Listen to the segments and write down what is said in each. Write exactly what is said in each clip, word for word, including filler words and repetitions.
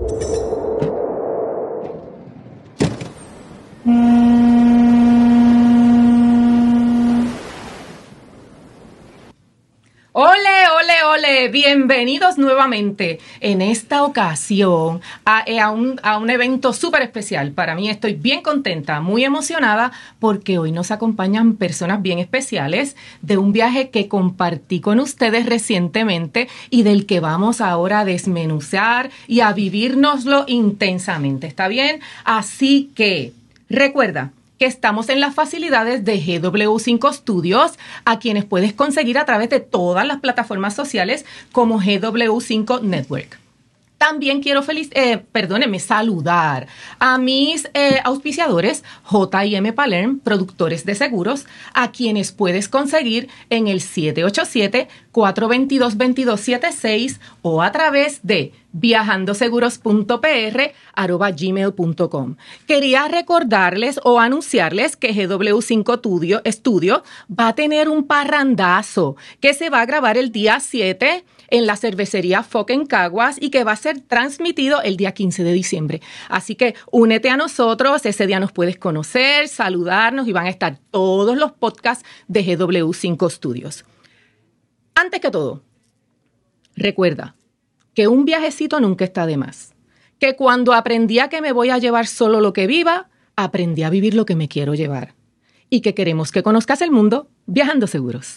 ¡Ole, ole, ole! Bienvenidos nuevamente en esta ocasión a, a, un, a un evento súper especial. Para mí estoy bien contenta, muy emocionada, porque hoy nos acompañan personas bien especiales de un viaje que compartí con ustedes recientemente y del que vamos ahora a desmenuzar y a vivírnoslo intensamente. ¿Está bien? Así que, recuerda que estamos en las facilidades de G W cinco Studios, a quienes puedes conseguir a través de todas las plataformas sociales como G W cinco Network. También quiero feliz, eh, perdónenme, saludar a mis eh, auspiciadores J y M Palerm, productores de seguros, a quienes puedes conseguir en el siete ocho siete, cuatro dos dos, dos dos siete seis o a través de viajandoseguros punto p r arroba gmail punto com. Quería recordarles o anunciarles que G W cinco Studio, Studio va a tener un parrandazo que se va a grabar el día siete en la cervecería Foc en Caguas y que va a ser transmitido el día quince de diciembre. Así que únete a nosotros, ese día nos puedes conocer, saludarnos y van a estar todos los podcasts de G W cinco Studios. Antes que todo, recuerda que un viajecito nunca está de más. Que cuando aprendí a que me voy a llevar solo lo que viva, aprendí a vivir lo que me quiero llevar. Y que queremos que conozcas el mundo viajando seguros.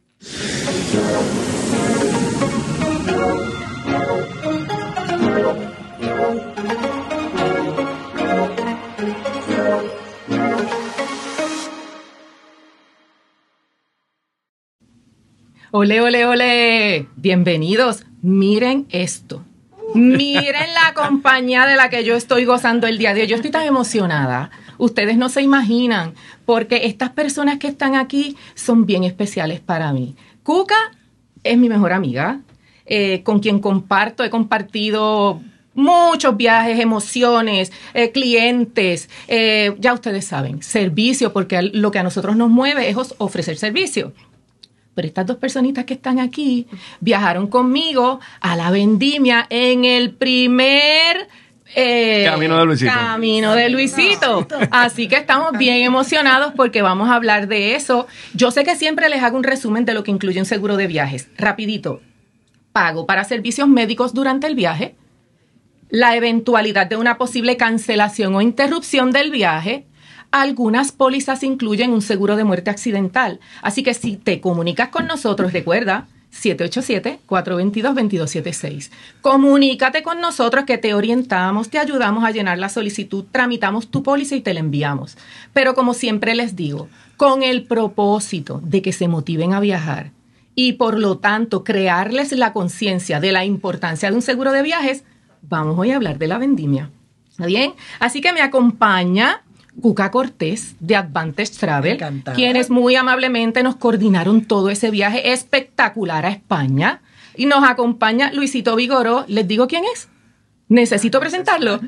Ole, ole, ole. Bienvenidos. Miren esto. Miren la compañía de la que yo estoy gozando el día de hoy. Yo estoy tan emocionada. Ustedes no se imaginan, porque estas personas que están aquí son bien especiales para mí. Cuca es mi mejor amiga, eh, con quien comparto, he compartido muchos viajes, emociones, eh, clientes, eh, ya ustedes saben, servicio, porque lo que a nosotros nos mueve es ofrecer servicio. Pero estas dos personitas que están aquí viajaron conmigo a la vendimia en el primer eh, Camino de Luisito. Camino de Luisito. Así que estamos bien emocionados porque vamos a hablar de eso. Yo sé que siempre les hago un resumen de lo que incluye un seguro de viajes. Rapidito. Pago para servicios médicos durante el viaje, la eventualidad de una posible cancelación o interrupción del viaje. Algunas pólizas incluyen un seguro de muerte accidental. Así que si te comunicas con nosotros, recuerda, siete ocho siete, cuatro dos dos, dos dos siete seis. Comunícate con nosotros que te orientamos, te ayudamos a llenar la solicitud, tramitamos tu póliza y te la enviamos. Pero como siempre les digo, con el propósito de que se motiven a viajar y por lo tanto crearles la conciencia de la importancia de un seguro de viajes, vamos hoy a hablar de la vendimia. ¿Está bien? Así que me acompaña Cuca Cortés de Advantage Travel, Encantada. Quienes muy amablemente nos coordinaron todo ese viaje espectacular a España. Y nos acompaña Luisito Vigoró. ¿Les digo quién es? ¿Necesito no presentarlo?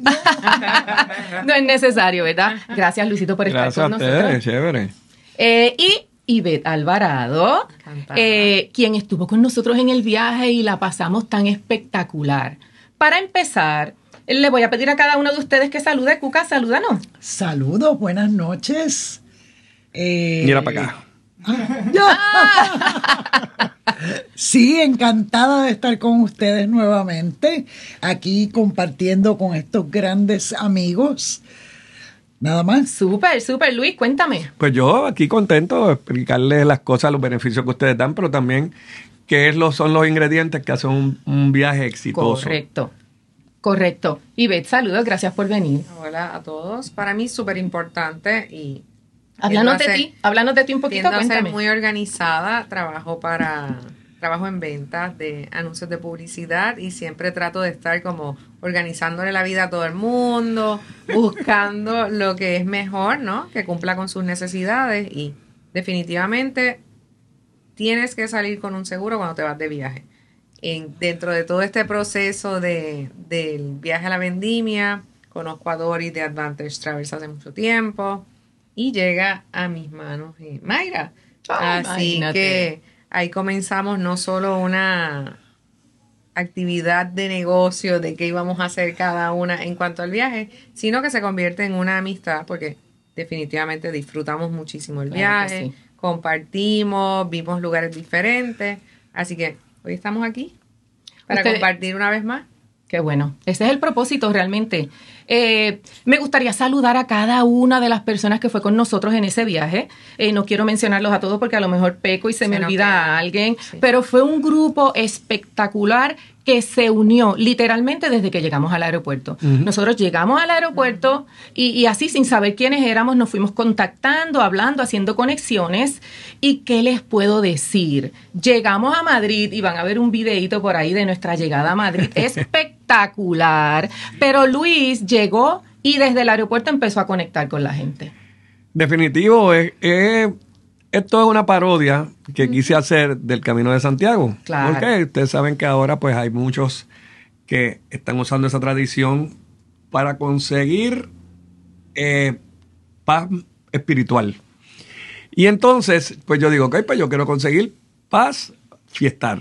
No es necesario, ¿verdad? Gracias, Luisito, por estar Gracias con a nosotros. ustedes, chévere. Eh, y Ivette Alvarado, eh, quien estuvo con nosotros en el viaje y la pasamos tan espectacular. Para empezar, le voy a pedir a cada uno de ustedes que salude. Cuca, salúdanos. Saludos, buenas noches. Eh, Mira para acá. Ah, sí, encantada de estar con ustedes nuevamente, aquí compartiendo con estos grandes amigos. Nada más. Súper, súper, Luis, cuéntame. Pues yo aquí contento de explicarles las cosas, los beneficios que ustedes dan, pero también qué es lo, son los ingredientes que hacen un, un viaje exitoso. Correcto. Correcto. Ivette, saludos, gracias por venir. Hola a todos. Para mí es súper importante y... Háblanos de ti, háblanos de ti un poquito, tiendo a cuéntame. ser muy organizada, trabajo para... Trabajo en ventas de anuncios de publicidad y siempre trato de estar como organizándole la vida a todo el mundo, buscando lo que es mejor, ¿no? Que cumpla con sus necesidades y definitivamente tienes que salir con un seguro cuando te vas de viaje. En, dentro de todo este proceso de, del viaje a la vendimia, conozco a Doris de Advantage Travels hace mucho tiempo y llega a mis manos eh, Mayra. Oh, Así imagínate. que ahí comenzamos no solo una, actividad de negocio de qué íbamos a hacer cada una en cuanto al viaje, sino que se convierte en una amistad porque definitivamente disfrutamos muchísimo el Claro viaje, que sí. compartimos, vimos lugares diferentes, así que hoy estamos aquí para Usted- compartir una vez más. Qué bueno. Ese es el propósito realmente. Eh, me gustaría saludar a cada una de las personas que fue con nosotros en ese viaje. Eh, no quiero mencionarlos a todos porque a lo mejor peco y se, Se me nos olvida queda. a alguien, Sí. pero fue un grupo espectacular que se unió literalmente desde que llegamos al aeropuerto. Nosotros llegamos al aeropuerto y, y así sin saber quiénes éramos nos fuimos contactando, hablando, haciendo conexiones. ¿Y qué les puedo decir? Llegamos a Madrid y van a ver un videíto por ahí de nuestra llegada a Madrid. Espectacular. Pero Luis llegó y desde el aeropuerto empezó a conectar con la gente. Definitivo, es, es- esto es una parodia que quise hacer del Camino de Santiago. Claro. Porque ustedes saben que ahora pues hay muchos que están usando esa tradición para conseguir eh, paz espiritual. Y entonces, pues yo digo, ok, pues yo quiero conseguir paz, fiestar.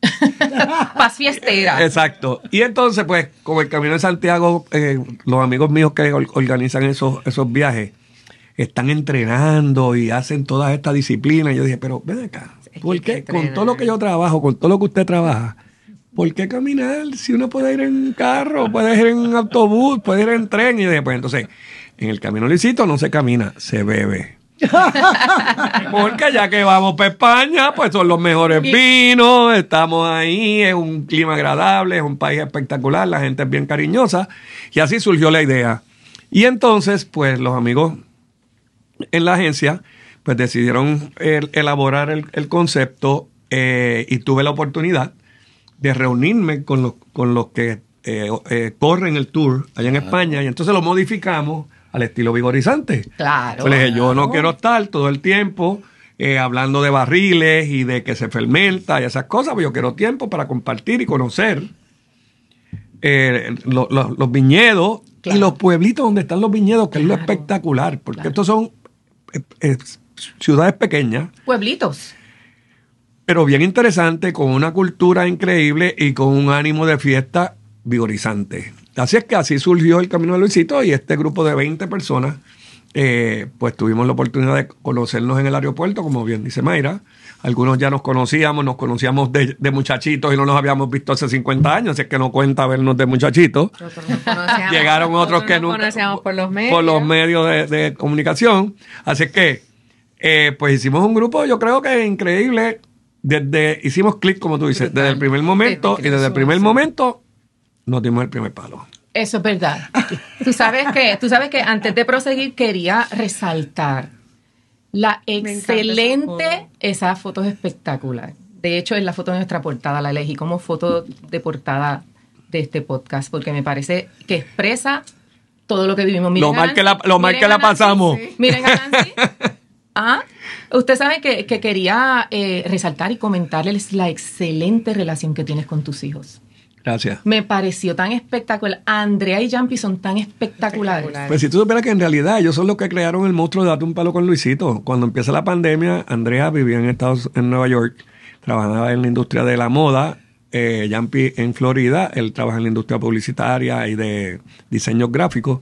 Paz fiestera. Exacto. Y entonces, pues, con el Camino de Santiago, eh, los amigos míos que or- organizan esos, esos viajes están entrenando y hacen todas estas disciplinas. Y yo dije, pero ven acá, Es que ¿por hay que qué? Con entrenar. todo lo que yo trabajo, con todo lo que usted trabaja, ¿por qué caminar? Si uno puede ir en carro, puede ir en autobús, puede ir en tren. Y después, entonces, en el Camino Luisito no se camina, se bebe. Porque ya que vamos para España, pues son los mejores vinos, estamos ahí, es un clima agradable, es un país espectacular, la gente es bien cariñosa, y así surgió la idea. Y entonces, pues los amigos en la agencia, pues decidieron el- elaborar el, el concepto eh, y tuve la oportunidad de reunirme con los, con los que eh, eh, corren el tour allá en España, y entonces lo modificamos al estilo vigorizante. Claro. Pues le dije, yo no quiero estar todo el tiempo eh, hablando de barriles y de que se fermenta y esas cosas, pues yo quiero tiempo para compartir y conocer eh, lo- lo- los viñedos Claro. y los pueblitos donde están los viñedos, que es lo Claro. espectacular, porque Claro. estos son eh, eh, ciudades pequeñas, Pueblitos. pero bien interesantes, con una cultura increíble y con un ánimo de fiesta vigorizante. Así es que así surgió el Camino de Luisito, y este grupo de veinte personas, eh, pues tuvimos la oportunidad de conocernos en el aeropuerto, como bien dice Mayra. Algunos ya nos conocíamos, nos conocíamos de, de muchachitos y no nos habíamos visto hace cincuenta años, así es que no cuenta vernos de muchachitos. Nosotros nos conocíamos- Llegaron otros nosotros que nos nunca... conocíamos por los medios. Por los medios de, de comunicación. Así es que, eh, pues hicimos un grupo, yo creo que increíble. Desde, hicimos clic, como tú dices, desde el primer momento, y desde el primer momento nos dimos el primer palo. Eso es verdad. Tú sabes que, tú sabes que antes de proseguir quería resaltar la encanta esa excelente, foto. esa foto es espectacular. De hecho, es la foto de nuestra portada, la elegí como foto de portada de este podcast, porque me parece que expresa todo lo que vivimos. Miren Lo a mal que la- Nancy, lo mal miren que a la Nancy, pasamos. sí. Miren a Nancy. Ah, usted sabe que, que quería eh, resaltar y comentarles la excelente relación que tienes con tus hijos. Gracias. Me pareció tan espectacular. Andrea y Jampi son tan espectaculares. Espectacular. Pues si tú supieras que en realidad ellos son los que crearon el monstruo de Date un Palo con Luisito. Cuando empieza la pandemia, Andrea vivía en Estados en Nueva York, trabajaba en la industria de la moda, eh, Jampi en Florida, él trabaja en la industria publicitaria y de diseños gráficos.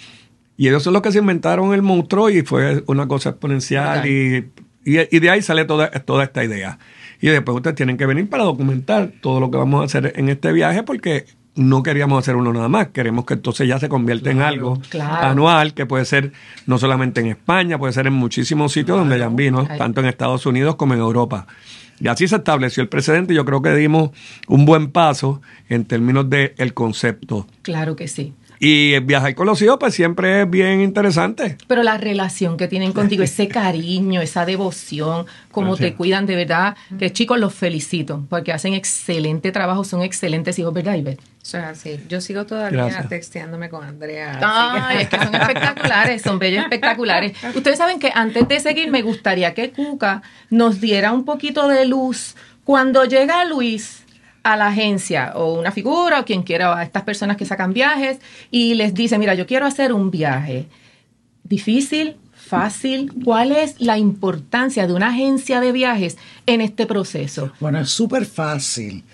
Y ellos son los que se inventaron el monstruo, y fue una cosa exponencial, y, y, y de ahí sale toda, toda esta idea. Y después ustedes tienen que venir para documentar todo lo que vamos a hacer en este viaje, porque no queríamos hacer uno nada más. Queremos que entonces ya se convierta en algo claro. anual, que puede ser no solamente en España, puede ser en muchísimos sitios donde ya han vino, Ay. tanto en Estados Unidos como en Europa. Y así se estableció el precedente, y yo creo que dimos un buen paso en términos del concepto. Claro que sí. Y viajar con los hijos, pues siempre es bien interesante. Pero la relación que tienen contigo, ese cariño, esa devoción, cómo Gracias. te cuidan, de verdad, que chicos, los felicito, porque hacen excelente trabajo, son excelentes hijos, ¿verdad, Ivette? Eso es así. Yo sigo todavía Gracias. texteándome con Andrea. Ay, es que son espectaculares, son bellos espectaculares. Ustedes saben que antes de seguir me gustaría que Cuca nos diera un poquito de luz cuando llega Luis a la agencia, o una figura, o quien quiera, a estas personas que sacan viajes, y les dice, mira, yo quiero hacer un viaje. ¿Difícil? ¿Fácil? ¿Cuál es la importancia de una agencia de viajes en este proceso? Bueno, es súper fácil.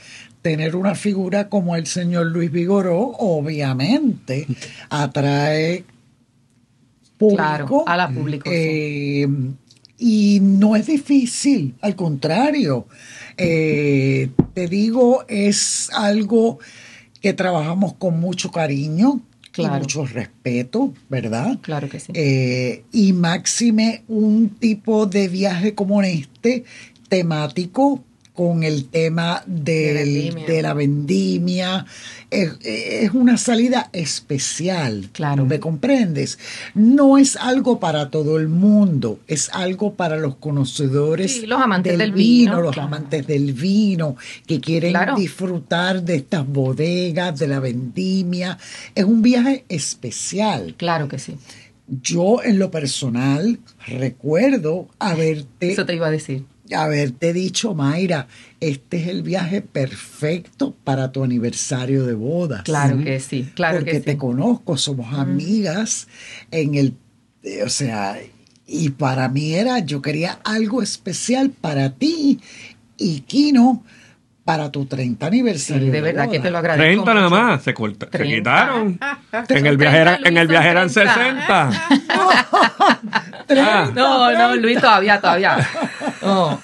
tener una figura como el señor Luis Vigoró, obviamente, atrae público. Claro, a la público. Eh, sí. Y no es difícil, al contrario. Eh, te digo, es algo que trabajamos con mucho cariño, claro, y mucho respeto, ¿verdad? Claro que sí. Eh, y máxime un tipo de viaje como este, temático, con el tema del, de, de la vendimia. Es, es una salida especial. Claro. ¿Me comprendes? No es algo para todo el mundo, es algo para los conocedores, sí, los amantes del, del vino, vino, los claro. amantes del vino, que quieren claro. disfrutar de estas bodegas, de la vendimia. Es un viaje especial. Claro que sí. Yo, en lo personal, recuerdo haberte... Eso te iba a decir. haberte dicho, Mayra, este es el viaje perfecto para tu aniversario de bodas. Claro que sí, claro Porque que sí. te conozco, somos mm. amigas en el, eh, o sea, y para mí era, yo quería algo especial para ti y Kino para tu treinta aniversario. Sí, de verdad boda. que te lo agradezco. treinta nada mucho. más, se, corta, se treinta. quitaron. En el viaje, era, en el viaje eran sesenta. Ah. No, no, Luis, todavía, todavía. No.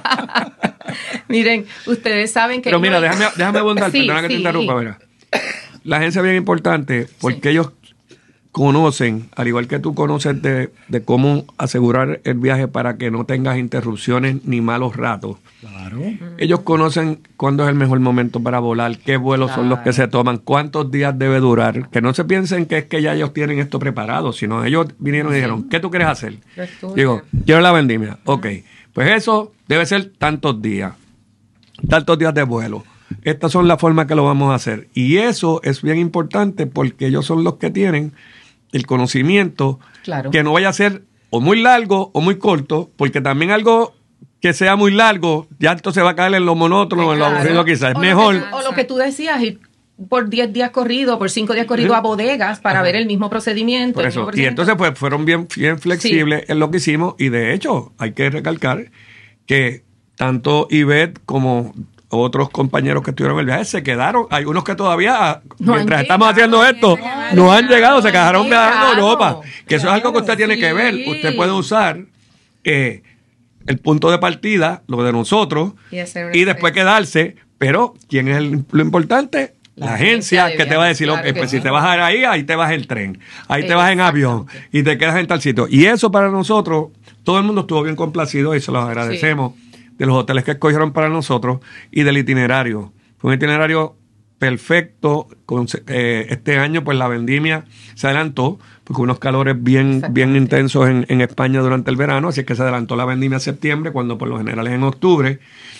Miren, ustedes saben que... Pero mira, no... déjame, déjame abundar, sí, perdona que sí. te interrumpa, mira. La agencia es bien importante porque Sí. ellos conocen, al igual que tú conoces de, de cómo asegurar el viaje para que no tengas interrupciones ni malos ratos. Claro. Ellos conocen cuándo es el mejor momento para volar, qué vuelos Claro. son los que se toman, cuántos días debe durar. Que no se piensen que es que ya ellos tienen esto preparado, sino ellos vinieron y dijeron, ¿qué tú quieres hacer? Digo, quiero la vendimia. Ok, pues eso debe ser tantos días, tantos días de vuelo. Estas son las formas que lo vamos a hacer. Y eso es bien importante porque ellos son los que tienen el conocimiento, Claro. que no vaya a ser o muy largo o muy corto, porque también algo que sea muy largo, ya entonces va a caer en lo monótono, Ay, en lo claro. aburrido quizás. Es o mejor. Lo que, o lo que tú decías, ir por diez días corridos, por cinco días corridos a bodegas para Ajá. ver el mismo procedimiento. Por el eso. mismo Y procedimiento. entonces pues fueron bien, bien flexibles en lo que hicimos, y de hecho hay que recalcar que tanto Ivette como otros compañeros que estuvieron en el viaje se quedaron. Hay unos que todavía, No mientras han estamos llegado, haciendo esto, no no han han llegado, se llegado, quedaron no han viajando a llegado. Europa. Que eso es algo que usted tiene Sí. que ver. Usted puede usar eh, el punto de partida, lo de nosotros, Y hacer una y después quedarse. Pero, ¿quién es el- lo importante? La, La agencia, agencia de que te va a decir, viajes, ok, claro que pues sí. si te vas a ir ahí, ahí te vas en tren, ahí te vas en avión y te quedas en tal sitio. Y eso para nosotros, todo el mundo estuvo bien complacido y se los agradecemos, de los hoteles que escogieron para nosotros y del itinerario. Fue un itinerario perfecto. Con, eh, este año pues la vendimia se adelantó porque unos calores bien, bien intensos en, en España durante el verano, así que se adelantó la vendimia a septiembre, cuando por lo general es en octubre.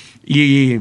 Y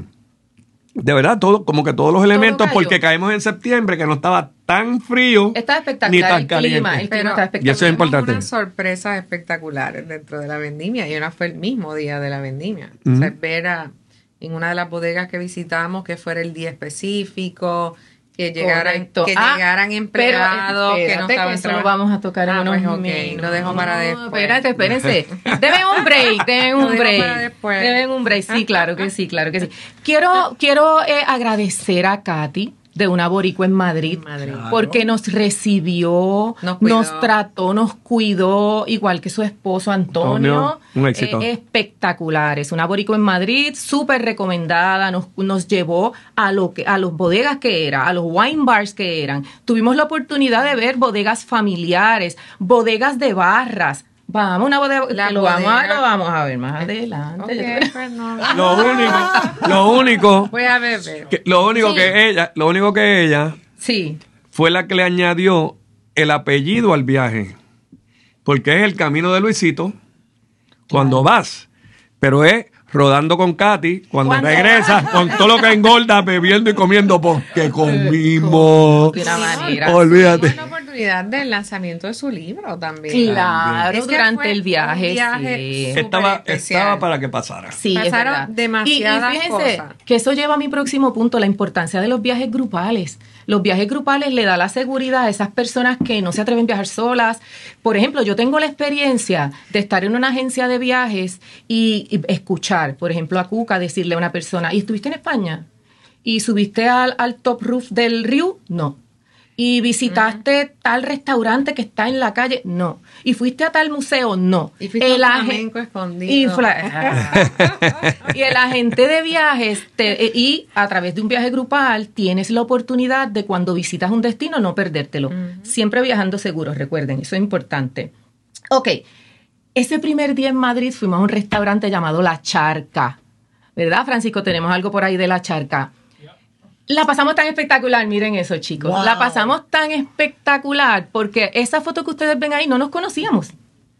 de verdad, todo, como que todos los elementos, cayó. porque caemos en septiembre, que no estaba tan frío Está ni espectacular tan el caliente. clima, el clima Pero- está Y espectacular. eso es importante. Unas sorpresas espectaculares dentro de la vendimia, y una fue el mismo día de la vendimia. Ujú. O sea, ver a- en una de las bodegas que visitamos que fuera el día específico, que llegaran, Correcto. que Ah, llegaran empleados, pero, que no espérate, estaban que eso lo trabajando. vamos a tocar en Ah, unos pues, ok, minutos. lo dejo para No, después. Espérate, espérense. Deben un break, deben Lo un dejo para break. después. Deben un break, sí, claro que sí, claro que sí. Quiero, quiero eh, agradecer a Katy de Una Boricua en Madrid, En Madrid. Claro. porque nos recibió, Nos nos, cuidó. trató, nos cuidó, igual que su esposo Antonio. Antonio, un éxito. Eh, espectaculares. Una Boricua en Madrid, súper recomendada, nos, nos llevó a lo que, a los bodegas que era, a los wine bars que eran. Tuvimos la oportunidad de ver bodegas familiares, bodegas de barras. Vamos, una bodega, La que lo, vamos a, bodega. lo vamos a ver más adelante. Ok, pues no. Lo único, lo único, Voy a beber. que, lo único Sí. que ella, lo único que ella Sí. fue la que le añadió el apellido al viaje, porque es el camino de Luisito cuando vas, pero es rodando con Katy cuando Cuando regresas vas. con todo lo que engorda, bebiendo y comiendo, porque comimos. De una manera. Olvídate. Tuvimos la oportunidad del lanzamiento de su libro también. Claro, Es que durante fue el viaje, un viaje sí. súper Estaba, especial. estaba para que pasara. Sí, es Pasaron verdad. demasiadas y, y fíjense cosas. que eso lleva a mi próximo punto, la importancia de los viajes grupales. Los viajes grupales le da la seguridad a esas personas que no se atreven a viajar solas. Por ejemplo, yo tengo la experiencia de estar en una agencia de viajes y, y escuchar, por ejemplo, a Cuca decirle a una persona, ¿y estuviste en España? ¿Y subiste al, al top roof del río? No. ¿Y visitaste uh-huh. tal restaurante que está en la calle? No. ¿Y fuiste a tal museo? No. ¿Y fuiste el a un flamenco escondido? Y, fla- y el agente de viajes, te, y a través de un viaje grupal, tienes la oportunidad de cuando visitas un destino no perdértelo. Uh-huh. Siempre viajando seguros, recuerden, eso es importante. Ok, ese primer día en Madrid fuimos a un restaurante llamado La Charca. ¿Verdad, Francisco? Tenemos algo por ahí de La Charca. La pasamos tan espectacular, miren eso, chicos. Wow. La pasamos tan espectacular porque esa foto que ustedes ven ahí no nos conocíamos.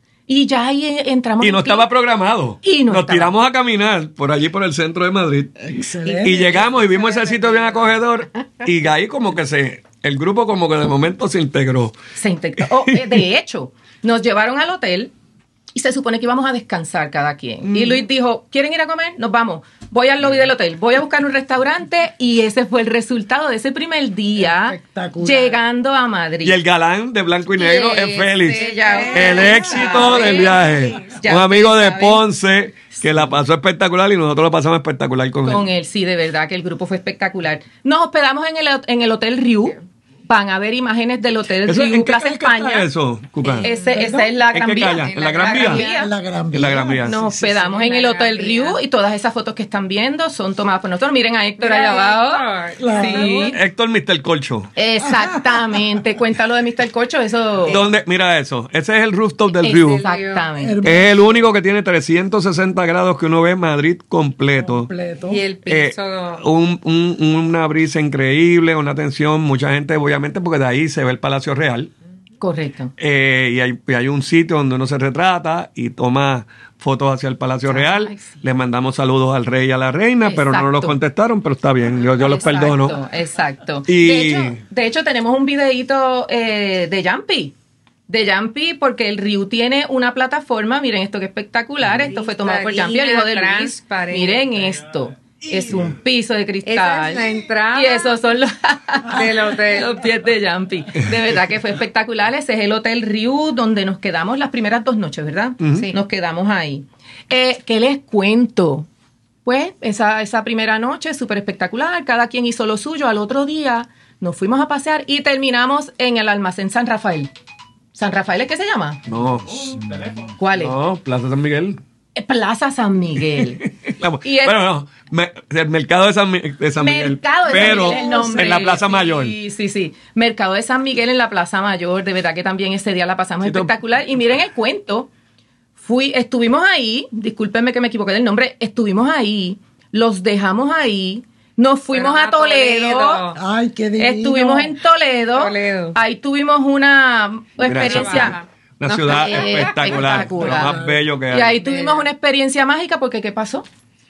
Y ya ahí entramos. Y no estaba programado. Y no nos estaba. tiramos a caminar por allí, por el centro de Madrid. Excelente. Y llegamos y vimos ese sitio bien acogedor. Y ahí como que se, el grupo como que de momento se integró. Se integró. Oh, de hecho, nos llevaron al hotel. Y se supone que íbamos a descansar cada quien. Mm. Y Luis dijo, ¿quieren ir a comer? Nos vamos. Voy al lobby del hotel. Voy a buscar un restaurante. Y ese fue el resultado de ese primer día llegando a Madrid. Y el galán de blanco y negro y es Félix. Ya, el éxito del viaje. Ya, un amigo de Ponce que la pasó espectacular y nosotros lo pasamos espectacular con, con él. él. Sí, de verdad que el grupo fue espectacular. Nos hospedamos en el, en el Hotel Riu. Van a ver imágenes del Hotel ¿Eso, Riu, ¿en qué, Plaza ¿en qué España. está eso, Cuca? Ese, esa es la Gran ¿En qué Vía. calle? ¿En la Gran Vía? En la Gran Vía. En la Gran Vía. Nos Sí, sí, hospedamos sí, en el Hotel Riu y todas esas fotos que están viendo son tomadas por nosotros. Miren a Héctor allá abajo. Claro. Sí. Héctor mister Colcho. Exactamente. Cuéntalo de mister Colcho, eso. ¿Dónde? Mira eso. Ese es el rooftop del Riu. Exactamente. Es el único que tiene trescientos sesenta grados que uno ve en Madrid completo. completo. Y el piso. Eh, un, un, una brisa increíble, una atención, mucha gente, obviamente, porque de ahí se ve el Palacio Real. Correcto. Eh, y, hay, y hay un sitio donde uno se retrata y toma fotos hacia el Palacio Real. Ay, sí. Le mandamos saludos al rey y a la reina, Exacto. pero no nos los contestaron, pero está bien, yo, yo los Exacto, perdono. Exacto. Y- De, hecho, de hecho, tenemos un videíto eh, de Yampi. De Yampi, porque el Riu tiene una plataforma. Miren esto que espectacular. Esto fue tomado por Yampi, el hijo de Luis. Transparente. Miren esto. Es un piso de cristal. Esa es la entrada Y esos son los, del hotel. los pies de Yampi. De verdad que fue espectacular. Ese es el Hotel Riu, donde nos quedamos las primeras dos noches, ¿verdad? Sí. Nos quedamos ahí. Eh, ¿Qué les cuento? Pues esa, esa primera noche súper espectacular. Cada quien hizo lo suyo. Al otro día nos fuimos a pasear y terminamos en el almacén San Rafael. ¿San Rafael es qué se llama? No, ¿Cuál es? no, Plaza San Miguel. Plaza San Miguel. Y es- bueno, no, me- el mercado de San, Mi- de San Miguel. Mercado de pero San Miguel, el nombre. en la Plaza Sí, Mayor. Sí, sí, sí. Mercado de San Miguel en la Plaza Mayor. De verdad que también ese día la pasamos Sí, tú- espectacular. Y miren el cuento. Fui, estuvimos ahí, discúlpenme que me equivoqué del nombre, estuvimos ahí, los dejamos ahí, nos fuimos Fueron a a Toledo. Toledo. Ay, qué divino. Estuvimos en Toledo, Toledo. ahí tuvimos una Mira, experiencia. Una No, ciudad eh, espectacular, espectacular. lo más bello que hay. Y ahí tuvimos una experiencia mágica porque ¿qué pasó?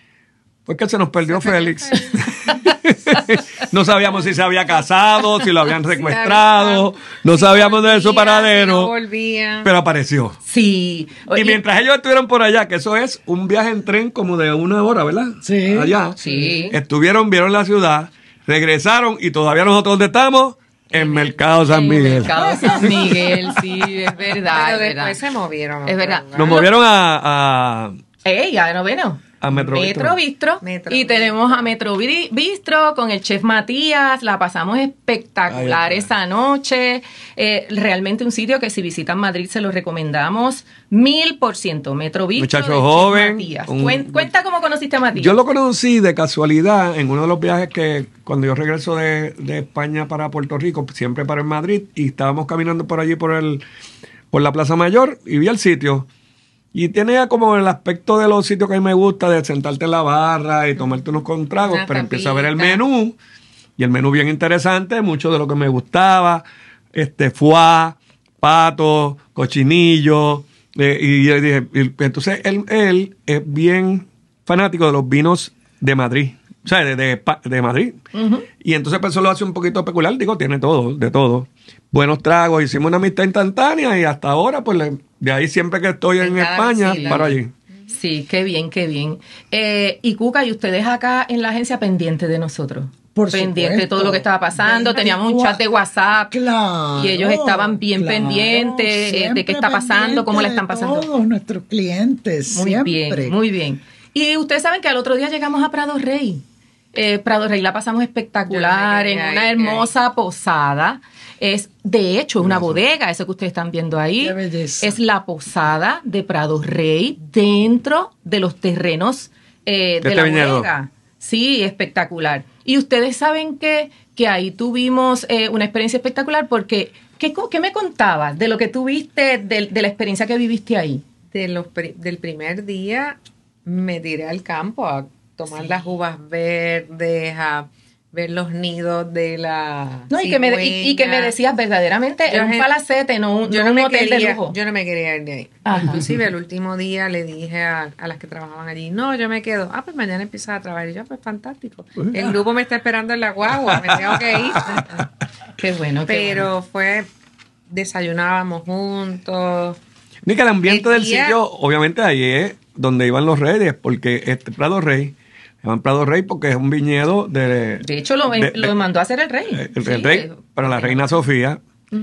Fue que se nos perdió Félix. No sabíamos si se había casado, si lo habían secuestrado, no sabíamos de su No paradero, volvía. pero apareció. Sí. Y mientras ellos estuvieron por allá, que eso es un viaje en tren como de una hora, ¿verdad? Sí. Allá. Sí. Estuvieron, vieron la ciudad, regresaron y todavía nosotros ¿dónde estamos? En Mercado San En Miguel. Mercado San Miguel, sí, es verdad. Pero es verdad. después se movieron. a Es otro verdad. lugar. Nos movieron a, a, ¡Ey, ya no veno! a Metro Metro Bistro. Metro Y Bistro. tenemos a Metro Bi- Bistro con el chef Matías. La pasamos espectacular Ay, esa noche. Eh, realmente un sitio que si visitan Madrid se lo recomendamos mil por ciento. Metro Bistro. Muchacho del chef joven, Matías. un- Cuen- cuenta cómo conociste a Matías. Yo lo conocí de casualidad en uno de los viajes que cuando yo regreso de, de España para Puerto Rico, siempre paro en Madrid y estábamos caminando por allí por el por la Plaza Mayor y vi el sitio. Y tiene como el aspecto de los sitios que a mí me gusta, de sentarte en la barra y tomarte unos contragos, Una pero empiezo a ver el tapita. menú y el menú bien interesante, mucho de lo que me gustaba, este foie, pato, cochinillo, eh, y yo dije, y entonces él, él es bien fanático de los vinos de Madrid, o sea, de, de, Pa- de Madrid. Ujú. Y entonces pues, eso lo hace un poquito peculiar, digo, tiene todo, de todo. Buenos tragos, hicimos una amistad instantánea y hasta ahora, pues le- de ahí siempre que estoy en En cada España, visita. paro allí. Sí, qué bien, qué bien. Eh, y Cuca, y ustedes acá en la agencia pendientes de nosotros. Por pendiente de supuesto. todo lo que estaba pasando. Teníamos un veinticuatro chat de WhatsApp. Claro, Y ellos estaban bien claro, pendientes eh, de siempre qué está pasando, cómo la pendientes están de pasando. Todos nuestros clientes, Muy siempre. bien, muy bien. Y ustedes saben que al otro día llegamos a Prado Rey. Eh, Prado Rey la pasamos espectacular, Yo en me quedé una ahí, hermosa posada. Es, de hecho, una Gracias. bodega, eso que ustedes están viendo ahí. Qué belleza. Es la posada de Prado Rey dentro de los terrenos eh, de Este la viñedo. bodega. Sí, espectacular. Y ustedes saben que, que ahí tuvimos eh, una experiencia espectacular porque, ¿qué, co- qué me contabas de lo que tuviste, de, de la experiencia que viviste ahí? De los pri- del primer día me tiré al campo a tomar las uvas verdes, a ver los nidos de la No, y que, me, y, y que me cigüeña. decías verdaderamente, Yo era un gen- palacete, no un, yo no no un me hotel quería, de lujo. yo no me quería ir de ahí. Ajá. Inclusive el último día le dije a, a las que trabajaban allí, no, yo me quedo. Ah, pues mañana empiezas a trabajar. Y yo, pues fantástico. El grupo me está esperando en la guagua, me tengo que ir. Qué bueno, qué Pero bueno. fue, desayunábamos juntos. Ni que el ambiente El del día- sitio, obviamente ahí es donde iban los reyes, porque este Prado Rey, se llaman Prado Rey porque es un viñedo de... De hecho, lo, de- lo de- mandó a hacer el rey. el, el Sí, rey eh, para la porque- reina Sofía.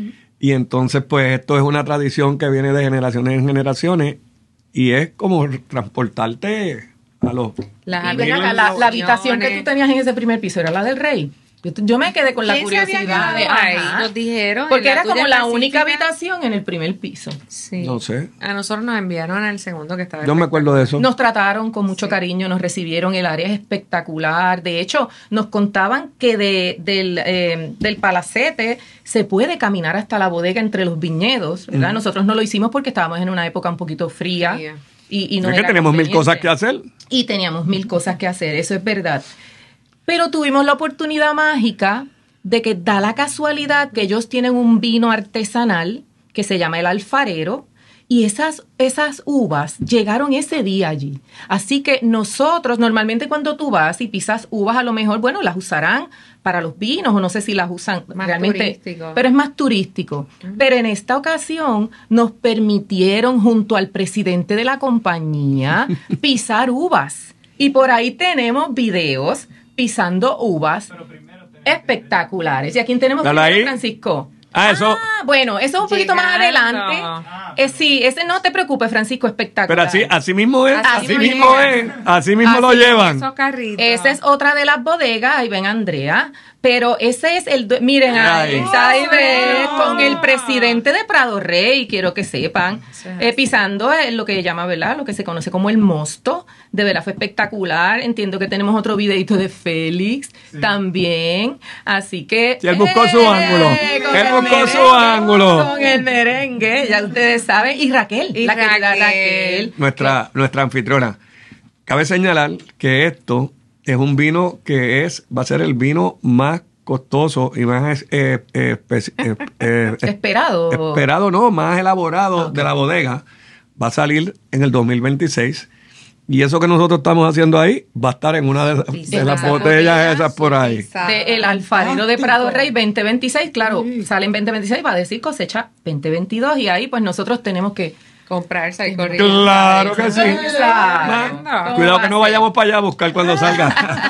Y entonces, pues, esto es una tradición que viene de generaciones en generaciones y es como transportarte a los... Las Y ven acá, la, la habitación que tú reuniones. tenías en ese primer piso era la del rey. Yo, yo me quedé con la ¿Quién se había curiosidad de... quedado ahí? ajá. Nos dijeron. Porque en era tuya como la única específica. habitación en el primer piso. Sí. No sé. A nosotros nos enviaron al segundo que estaba. Yo me acuerdo de eso. Nos trataron con mucho Sí. cariño, nos recibieron, el área es espectacular. De hecho, nos contaban que de, del, eh, del palacete se puede caminar hasta la bodega entre los viñedos, ¿verdad? Ujú. Nosotros no lo hicimos porque estábamos en una época un poquito fría. Fría. Y, y no es que era tenemos mil conveniente. cosas que hacer. Y teníamos mil cosas que hacer, eso es verdad. Pero tuvimos la oportunidad mágica de que da la casualidad que ellos tienen un vino artesanal que se llama el alfarero y esas, esas uvas llegaron ese día allí. Así que nosotros, normalmente cuando tú vas y pisas uvas, a lo mejor, bueno, las usarán para los vinos o no sé si las usan Más realmente. turístico. Pero es más turístico. Pero en esta ocasión nos permitieron junto al presidente de la compañía pisar uvas. Y por ahí tenemos videos pisando uvas espectaculares. ¿Y a quién tenemos Dale video, ahí. Francisco? Ah, eso... Ah, bueno, eso es un poquito más Llegando. adelante. Eh, sí, ese no te preocupes, Francisco, espectacular. Pero así, así mismo es, Así así, mismo mismo es. es, así mismo lo Así llevan. Esos carritos. Esa es otra de las bodegas, ahí ven Andrea, pero ese es el, due- miren ahí, Ay. está ahí ven, Oh. con el presidente de Prado Rey, quiero que sepan, Sí. eh, pisando eh, lo que llama, ¿verdad? Lo que se conoce como el mosto, de verdad fue espectacular, entiendo que tenemos otro videito de Félix también, así que... Sí, él buscó su ángulo. con Él el buscó su merengue, ángulo. Con el merengue, ya ustedes saben, y Raquel, Y la querida Raquel. Raquel. Nuestra, nuestra anfitriona. Cabe señalar que esto es un vino que es, va a ser el vino más costoso y más eh, eh, espe- eh, eh, Esperado. esperado, no, más elaborado Ok. de la bodega. Va a salir en el dos mil veintiséis. Y eso que nosotros estamos haciendo ahí va a estar en una de, de Pisada. las botellas esas por ahí. Pisada. De el alfarero de Fantástico. Prado Rey veinte veintiséis, claro, Sí. sale en veinte veintiséis, va a decir cosecha veinte veintidós y ahí pues nosotros tenemos que... Comprarse al corriente. Claro que sí. Claro. Ma- Cuidado que no vayamos para allá a buscar cuando salga.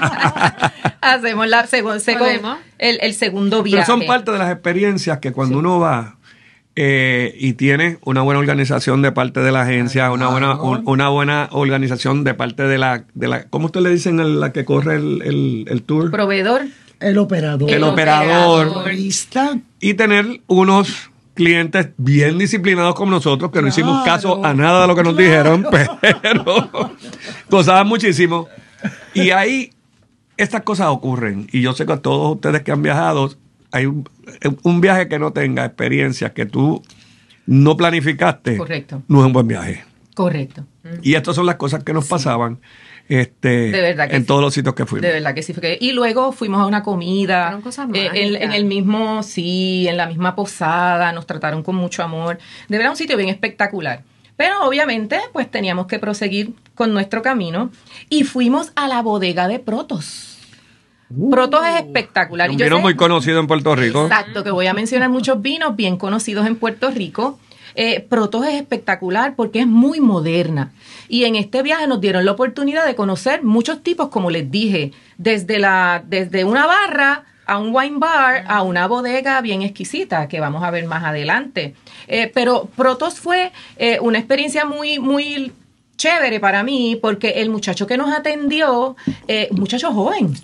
Hacemos la segun- segun- Podemos. el, el segundo viaje. Pero son parte de las experiencias que cuando uno va eh, y tiene una buena organización de parte de la agencia, una buena un- una buena organización de parte de la, de la ¿cómo usted le dicen a la que corre el, el, el tour? Proveedor. El operador. El El operador. Turista. Y tener unos clientes bien disciplinados como nosotros, que no hicimos Claro. caso a nada de lo que nos dijeron, pero gozaban muchísimo. Y ahí estas cosas ocurren. Y yo sé que a todos ustedes que han viajado, hay un, un viaje que no tenga experiencias que tú no planificaste. Correcto. No es un buen viaje. Correcto. Y estas son las cosas que nos pasaban este, De verdad que en sí. todos los sitios que fuimos. De verdad que sí. fue que- Y luego fuimos a una comida. Fueron cosas eh, en, mágicas. en el mismo, sí, en la misma posada. Nos trataron con mucho amor. De verdad, un sitio bien espectacular. Pero obviamente, pues teníamos que proseguir con nuestro camino. Y fuimos a la bodega de Protos. Protos es espectacular. Y Un yo vino sé- muy conocido en Puerto Rico. Exacto, que voy a mencionar muchos vinos bien conocidos en Puerto Rico. Eh, Protos es espectacular porque es muy moderna. Y en este viaje nos dieron la oportunidad de conocer muchos tipos, como les dije, desde, la, desde una barra a un wine bar, a una bodega bien exquisita, que vamos a ver más adelante. Eh, pero Protos fue eh, una experiencia muy, muy chévere para mí, porque el muchacho que nos atendió, eh, un muchacho joven,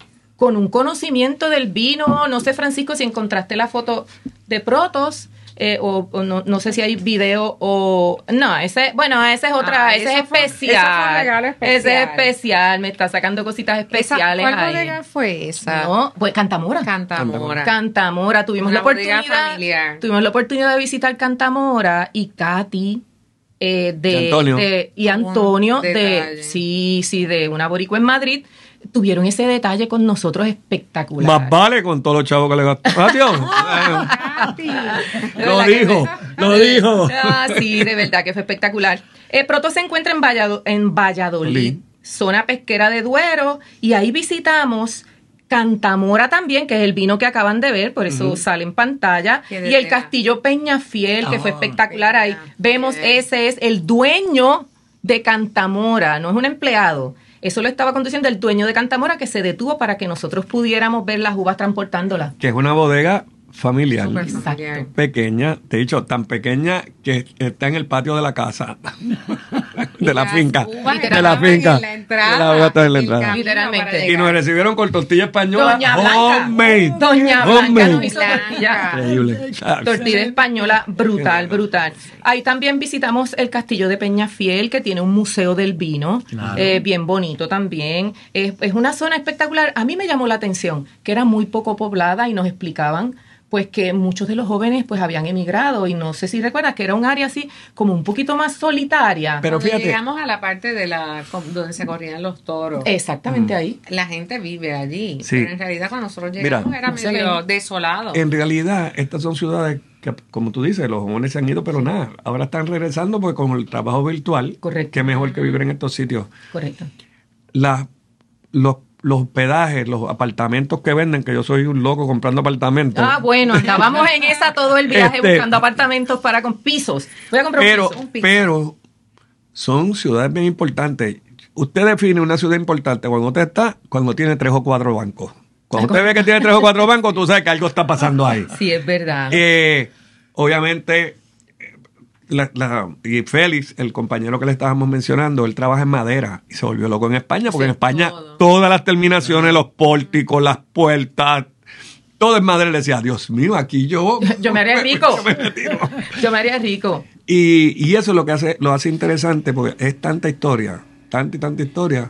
con un conocimiento del vino. No sé, Francisco, si encontraste la foto de Protos. Eh, o, o no, no sé si hay video o no, ese, bueno, ese es otra, Ah, ese es eso fue- especial, eso fue un regalo especial. ese es especial, me está sacando cositas especiales ¿Cuál ahí. bodega fue esa? No, pues Cantamora. Cantamora. Cantamora, tuvimos Una la bodega oportunidad, familiar. tuvimos la oportunidad de visitar Cantamora y Katy eh, de, Y Antonio. de- y Antonio Un de detalle. sí, sí, de una boricua en Madrid, tuvieron ese detalle con nosotros espectacular. Más vale con todos los chavos que le gastó. Adiós. Katy. De Lo verdad que dijo, fue- lo dijo. Ah, sí, de verdad que fue espectacular. Eh, Proto se encuentra en, Vallado- en Valladolid, Olí. zona pesquera de Duero, y ahí visitamos Cantamora también, que es el vino que acaban de ver, por eso sale en pantalla, Qué y el detena. Castillo Peñafiel, que fue Ah. espectacular ahí. Peñafiel. Vemos, ese es el dueño de Cantamora, no es un empleado. Eso lo estaba conduciendo el dueño de Cantamora, que se detuvo para que nosotros pudiéramos ver las uvas transportándolas. Que es una bodega familiar. Súper Exacto. familiar. Pequeña, te he dicho, tan pequeña que está en el patio de la casa, de la Las finca, uvas de la estaban finca. en la entrada, La uva está en la el entrada. camino Literalmente. para Y llegar. nos recibieron con tortilla española Doña Blanca. homemade. Doña Blanca Homemade. nos hizo tortilla. Increíble. Ah, Tortilla española brutal, brutal. Ahí también visitamos el castillo de Peñafiel, que tiene un museo del vino, eh, bien bonito también. Es, es una zona espectacular. A mí me llamó la atención que era muy poco poblada y nos explicaban pues que muchos de los jóvenes pues habían emigrado y no sé si recuerdas que era un área así como un poquito más solitaria. Pero Cuando fíjate, llegamos a la parte de la donde se corrían los toros, Exactamente ahí. la gente vive allí. Sí. Pero en realidad cuando nosotros Mira, llegamos era no se medio ven. desolado. en realidad, estas son ciudades que, como tú dices, los jóvenes se han ido, pero nada, ahora están regresando porque con el trabajo virtual, Correcto. que mejor que vivir en estos sitios. Correcto. La- los, los hospedajes, los apartamentos que venden, que yo soy un loco comprando apartamentos. Ah, bueno, andábamos en esa todo el viaje Este- buscando apartamentos para con pisos. Voy a comprar un pero, piso. un piso. pero son ciudades bien importantes. Usted define una ciudad importante cuando usted está, cuando tiene tres o cuatro bancos. Cuando usted ve que tiene tres o cuatro bancos, tú sabes que algo está pasando ahí. Sí, es verdad. Eh, obviamente, eh, la- la- y Félix, el compañero que le estábamos mencionando, él trabaja en madera y se volvió loco en España, porque Sí, en España todo. todas las terminaciones, los pórticos, las puertas, todo es madera. Le decía, Dios mío, aquí yo... Yo me haría rico. yo me retiro. Yo me haría rico. Y, y eso es lo que hace, lo hace interesante, porque es tanta historia, tanta y tanta historia,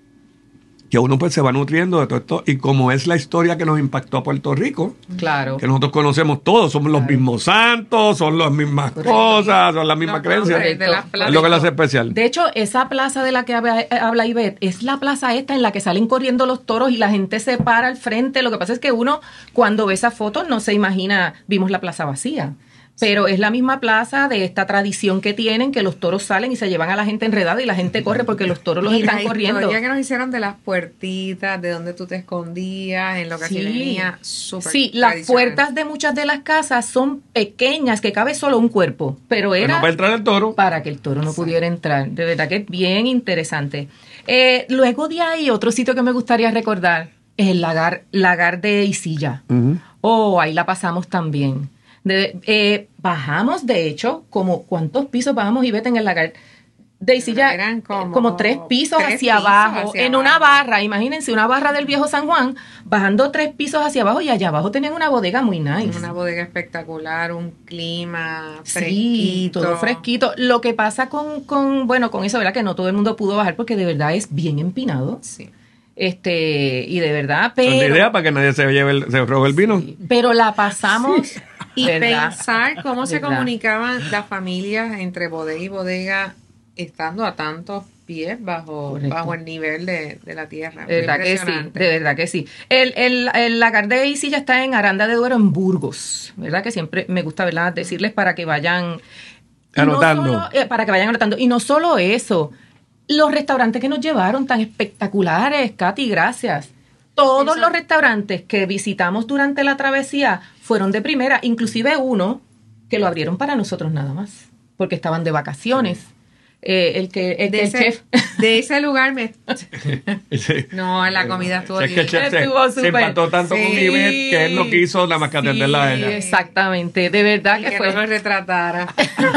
que uno pues se va nutriendo de todo esto. Y como es la historia que nos impactó a Puerto Rico, Claro. que nosotros conocemos todos, somos los mismos santos, son las mismas cosas, son las mismas Los nombres creencias. de las Es plazas. lo que la hace especial. De hecho, esa plaza de la que habla, habla Ivette es la plaza esta en la que salen corriendo los toros y la gente se para al frente. Lo que pasa es que uno, cuando ve esa foto, no se imagina, vimos la plaza vacía. Pero es la misma plaza de esta tradición que tienen, que los toros salen y se llevan a la gente enredada y la gente corre porque los toros los Y están la corriendo. historia que nos hicieron de las puertitas, de donde tú te escondías, en lo que Sí. así venía, súper Sí, las tradicional. puertas de muchas de las casas son pequeñas, que cabe solo un cuerpo, pero Pues era no para entrar el toro. para que el toro no pudiera entrar. De verdad que es bien interesante. Eh, luego de ahí, otro sitio que me gustaría recordar es el lagar, lagar de Isilla. Ujú. Oh, ahí la pasamos también. De- eh, bajamos, de hecho, como ¿cuántos pisos bajamos y vete en el lagar? De Isilla, Eran eh, como como, tres pisos tres hacia pisos abajo, hacia en abajo. una barra, imagínense, una barra del viejo San Juan, bajando tres pisos hacia abajo y allá abajo tenían una bodega muy nice. Una bodega espectacular, un clima Sí, fresquito. todo fresquito. Lo que pasa con, con, bueno, con eso, ¿verdad? Que no todo el mundo pudo bajar porque de verdad es bien empinado. Sí. Este, y de verdad, Esa es la pero, idea para que nadie se lleve el, se robe el vino. pero la pasamos. Y ¿verdad? pensar cómo se ¿Verdad? comunicaban las familias entre bodega y bodega estando a tantos pies bajo, Correcto. bajo el nivel de, de la tierra. De verdad que sí, Impresionante. de verdad que sí. El, el, el lagar de Isilla está en Aranda de Duero, en Burgos, ¿verdad? Que siempre me gusta, ¿verdad? Decirles para que vayan y no Anotando. solo- eh, para que vayan anotando. Y no solo eso, los restaurantes que nos llevaron tan espectaculares, Katy, gracias. Todos Eso. los restaurantes que visitamos durante la travesía fueron de primera, inclusive uno que lo abrieron para nosotros nada más, porque estaban de vacaciones. Eh, el que, el, de, que el ese, chef. de ese lugar me... Sí. No, la comida estuvo Es que el bien. chef se, Estuvo se súper. empató tanto Sí. con Ivette que él no quiso nada más que atenderla a Sí, ella. exactamente, de verdad Y que que fue. no me retratara.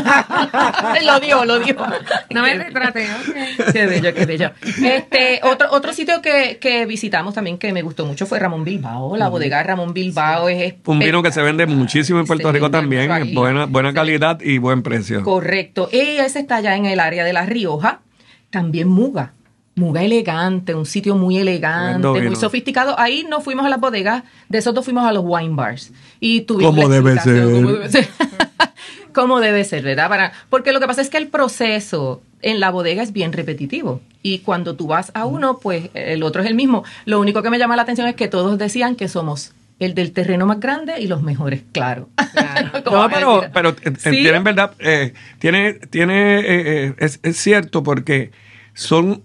lo dio, lo dio. No me retraté, ok. Qué bello, qué bello. Este, otro, otro sitio que, que visitamos también que me gustó mucho fue Ramón Bilbao. La bodega Ramón Bilbao es Un vino que se vende muchísimo en Puerto Se Rico vende también, mucho ahí. buena, buena Se calidad y buen precio. Correcto. Y ese está allá en el área de La Rioja. También Muga. Muga elegante, un sitio muy elegante, Tremendo muy vino. sofisticado. Ahí no fuimos a las bodegas, de esos dos fuimos a los wine bars. Y tuvimos Como la debe explicación, ser. Como debe ser. Como debe ser, ¿verdad? Para, porque lo que pasa es que el proceso en la bodega es bien repetitivo. Y cuando tú vas a uno, pues el otro es el mismo. Lo único que me llama la atención es que todos decían que somos el del terreno más grande y los mejores, claro. Claro. ¿Cómo No, vas a pero, decir? pero eh, ¿Sí? tienen verdad, eh, tiene, tiene, eh, eh, es, es cierto porque son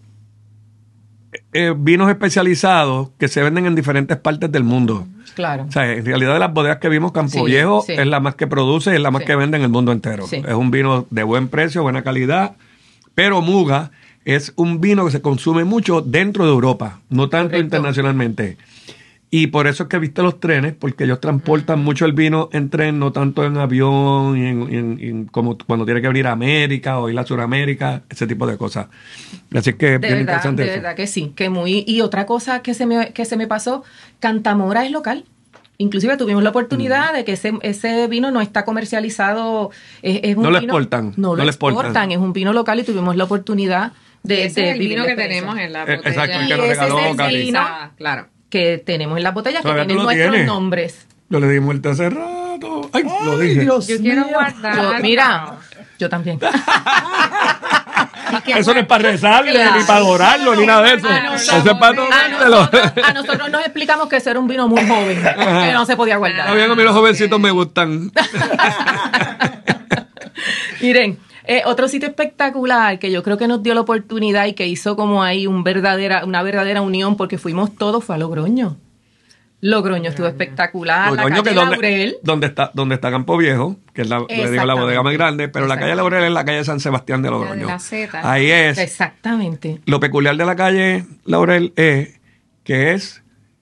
eh, vinos especializados que se venden en diferentes partes del mundo. Claro. O sea, en realidad de las bodegas que vimos, Campo Sí, Viejo sí. es la más que produce y es la más Sí. que vende en el mundo entero. Sí. Es un vino de buen precio, buena calidad, pero Muga es un vino que se consume mucho dentro de Europa, no tanto Correcto. internacionalmente. Y por eso es que viste los trenes, porque ellos transportan mucho el vino en tren, no tanto en avión, y en, y en- y en- como cuando tiene que venir a América o ir a Sudamérica, ese tipo de cosas. Así es que es De bien verdad, interesante de eso. verdad que sí, que muy... Y otra cosa que se me, que se me pasó, Cantamora es local. Inclusive tuvimos la oportunidad de que ese, ese vino no está comercializado. Es, es un No lo vino- exportan, No lo no lo exportan. exportan. Es un vino local y tuvimos la oportunidad de, Ese de es el vivir vino la que experiencia. tenemos en la Eh, botella. exacto, el que Y nos ese regaló es el Cali. vino Claro. que tenemos en las botellas, que Todavía tú tienen lo nuestros tienes. nombres. Yo le di muerte hace rato. Ay, lo Ay, dije. Dios Yo quiero mío. guardar. Yo- mira, yo también. Eso no es para rezarle, Claro. ni para adorarlo, ni nada de eso. Ah, no, Eso es no, para no, A tomártelo. nosotros, a nosotros nos explicamos que ese era un vino muy joven, que no se podía guardar. Está bien, a mí los jovencitos me gustan. Miren, eh, otro sitio espectacular que yo creo que nos dio la oportunidad y que hizo como ahí un verdadera, una verdadera unión porque fuimos todos fue a Logroño. Logroño estuvo espectacular. La Logroño, calle que donde, Laurel. donde está donde está Campo Viejo, que es la, le digo, la Exactamente. bodega más grande, pero la calle Laurel es la calle San Sebastián de Logroño. de la Zeta. Ahí es. Exactamente. Lo peculiar de la calle Laurel es que es,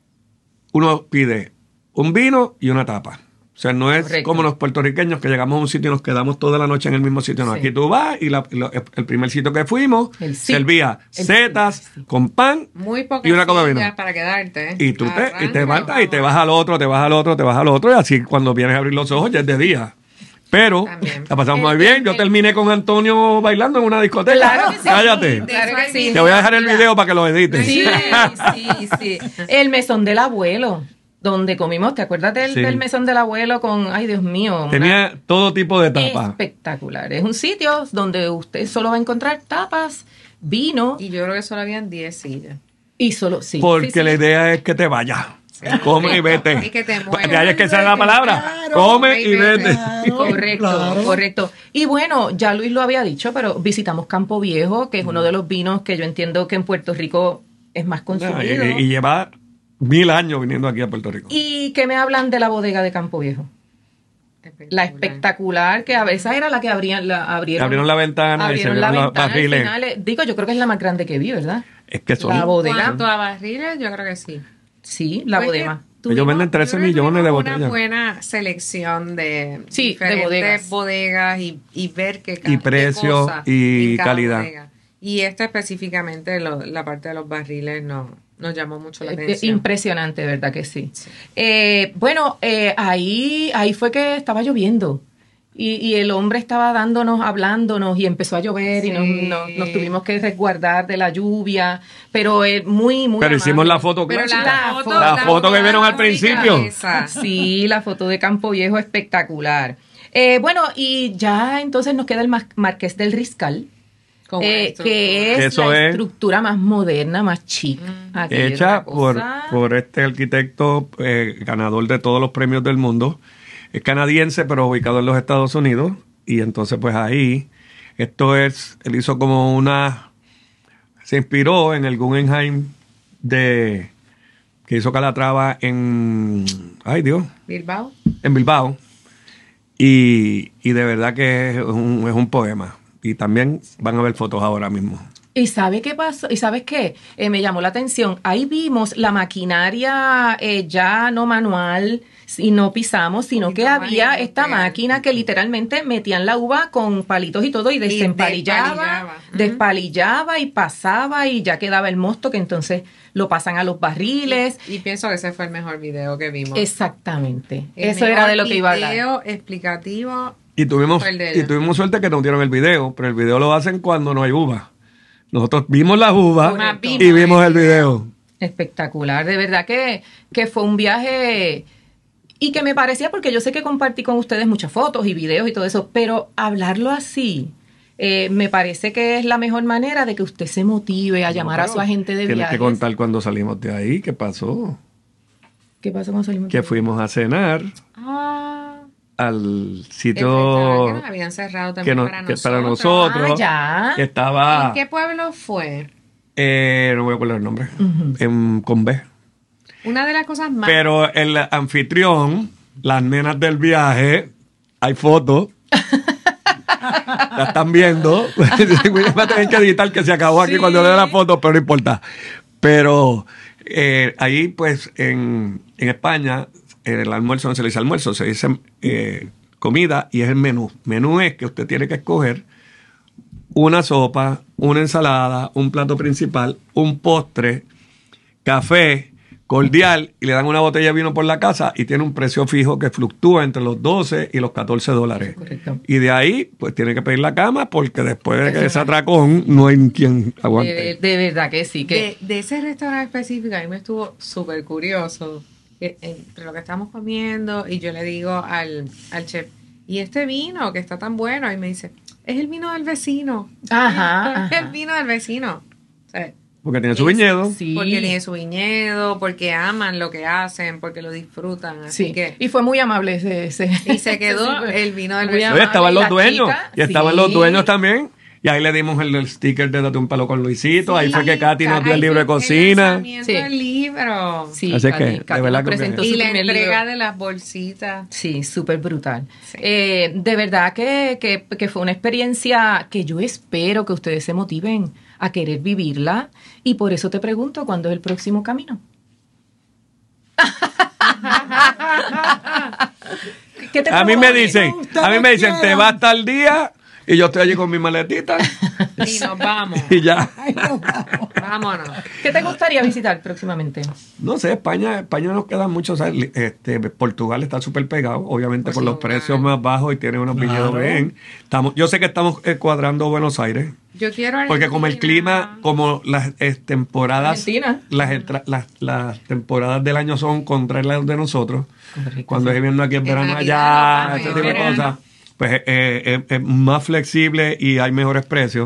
uno pide un vino y una tapa. O sea, no es Correcto. como los puertorriqueños que llegamos a un sitio y nos quedamos toda la noche en el mismo sitio. No, Sí. aquí tú vas y la- lo- el primer sitio que fuimos El sí. servía El setas sí. con pan Muy pocas y una copa de vino. sillas para quedarte. Y tú te, y te Arranca, levantas y te vamos. vas al otro, te vas al otro, te vas al otro, y así cuando vienes a abrir los ojos ya es de día. Pero También. la pasamos muy El- bien. el- Yo el- terminé con Antonio bailando en una discoteca. Claro que sí. Cállate. Claro que sí. Te voy a dejar el video para que lo edites. Sí, sí, sí. El mesón del abuelo, donde comimos, ¿te acuerdas del, Sí. del mesón del abuelo con, ay Dios mío, una- Tenía todo tipo de tapas. espectacular? Es un sitio donde usted solo va a encontrar tapas, vino Y yo creo que solo habían diez sillas. y solo, sí. Porque sí, sí. la idea es que te vayas. Come y vete. Y que te muevas. De ahí es que esa es la palabra. Claro. Come y vete. Claro, Correcto, claro. correcto. Y bueno, ya Luis lo había dicho, pero visitamos Campo Viejo, que es uno de los vinos que yo entiendo que en Puerto Rico es más consumido. Y, y lleva mil años viniendo aquí a Puerto Rico. ¿Y qué me hablan de la bodega de Campo Viejo? La espectacular, que a veces era la que abrían, la, abrieron, Abrieron la ventana y se abrieron la vieron los ventana al barriles. final. eh, Digo, yo creo que es la más grande que vi, ¿verdad? Es que son. La En bodega. cuanto a barriles, yo creo que sí. Sí, la Pues que bodega. tuvimos- venden trece yo creo que millones de tuvimos botellas. Una buena selección de Sí, de diferentes bodegas. bodegas, y, y ver qué, ca- Y qué precio cosa y en cada calidad. bodega. Y esto específicamente, lo- la parte de los barriles, no, nos llamó mucho la Eh, eh, atención. Impresionante, ¿verdad que sí? Eh, bueno, eh, ahí, ahí fue que estaba lloviendo. Y, y el hombre estaba dándonos, hablándonos, y empezó a llover, y nos, Sí. nos- nos tuvimos que resguardar de la lluvia. Pero es muy, muy Pero hicimos amable. la foto Pero clásica. la, La foto, foto- La foto que vieron al la principio. esa. Sí, la foto de Campo Viejo espectacular. Eh, bueno, y ya entonces nos queda el Mar- Marqués del Riscal, Con eh, esto. que es Eso la es. estructura más moderna, más chic. Aquello es Hecha una por, cosa- por este arquitecto eh, ganador de todos los premios del mundo. Es canadiense, pero ubicado en los Estados Unidos. Y entonces, pues ahí, esto es, él hizo como una, se inspiró en el Guggenheim de, que hizo Calatrava en, ay Dios, Bilbao. en Bilbao. Y, y de verdad que es un, es un poema. y también van a ver fotos ahora mismo. ¿Y sabe qué pasó? ¿Y sabes qué? Eh, me llamó la atención. Ahí vimos la maquinaria eh, ya no manual y no pisamos, sino que había esta máquina que literalmente metían la uva con palitos y todo y desempalillaba, despalillaba. despalillaba y pasaba y ya quedaba el mosto que entonces lo pasan a los barriles. Y, y pienso que ese fue el mejor video que vimos. Exactamente. El Eso era de lo que iba a hablar. video explicativo. Y tuvimos, fue el de y ella. tuvimos suerte que nos dieron el video, pero el video lo hacen cuando no hay uva. Nosotros vimos las uvas Correcto. y vimos el video. Espectacular, de verdad que, que fue un viaje y que me parecía, porque yo sé que compartí con ustedes muchas fotos y videos y todo eso, pero hablarlo así, eh, me parece que es la mejor manera de que usted se motive a llamar No, a su agente de Tienes viajes. que contar cuando salimos de ahí, qué pasó. ¿Qué pasó cuando salimos? Que fuimos a cenar Ah, al el sitio restaurante que nos habían cerrado que, también no- para, que nosotros. para nosotros, Ah, ya. que estaba, ¿En qué pueblo fue? eh, no voy a acordar el nombre, Ujú. en Convé. Una de las cosas más... Pero el anfitrión, las nenas del viaje, hay fotos. La están viendo. Va a tener que editar que se acabó aquí Sí. cuando le dé la foto, pero no importa. Pero eh, ahí, pues, en, en España, el almuerzo no se le dice almuerzo, se dice eh, comida y es el menú. Menú es que usted tiene que escoger una sopa, una ensalada, un plato principal, un postre, café, cordial, y le dan una botella de vino por la casa y tiene un precio fijo que fluctúa entre los doce y los catorce dólares. Correcto. Y de ahí, pues tiene que pedir la cama porque después de que ese atracón no hay quien aguante. De, de verdad que sí, que De, de ese restaurante específico, a mí me estuvo súper curioso. Que entre lo que estamos comiendo, y yo le digo al, al chef, ¿y este vino que está tan bueno? Y me dice, es el vino del vecino. Ajá, Es ajá. el vino del vecino. O sea, Porque tiene su es- viñedo. sí. Porque tiene su viñedo, porque aman lo que hacen, porque lo disfrutan. Así Sí, que... y fue muy amable ese, ese- Y se quedó ese super- el vino del muy vecino. Oye, amable. estaban los La dueños. chica, y estaban sí. los dueños también. Y ahí le dimos el, el sticker de Date un palo con Luisito. ahí fue que Katy nos dio el Ahí libro de fue cocina. El lanzamiento Sí. del libro. Sí, Así Katy, que, de Katy verdad nos que- presentó Y su la primer entrega libro. de las bolsitas. Sí, súper brutal. Sí. Eh, de verdad que, que, que fue una experiencia que yo espero que ustedes se motiven a querer vivirla. Y por eso te pregunto, ¿cuándo es el próximo camino? ¿Qué te A mí me propone? dicen, Ustedes a mí me dicen, te quieran. vas tal día y yo estoy allí con mi maletita Y nos vamos. y ya. Ay, no, vamos. Vámonos. ¿Qué te gustaría visitar próximamente? No sé, España, España nos queda mucho, ¿sabes? Este, Portugal está súper pegado, obviamente Pues por sí, los claro. precios más bajos y tiene unos viñedos Claro. bien. Estamos, yo sé que estamos eh, cuadrando Buenos Aires, Yo quiero porque como el Argentina. clima, como las eh, temporadas, Argentina. las, entra- las, las temporadas del año son contrarias a las de nosotros. Correcto, Cuando sí. es invierno aquí en En verano Navidad, allá, no, ese en tipo de verano. cosas, pues eh, eh, es más flexible y hay mejores precios.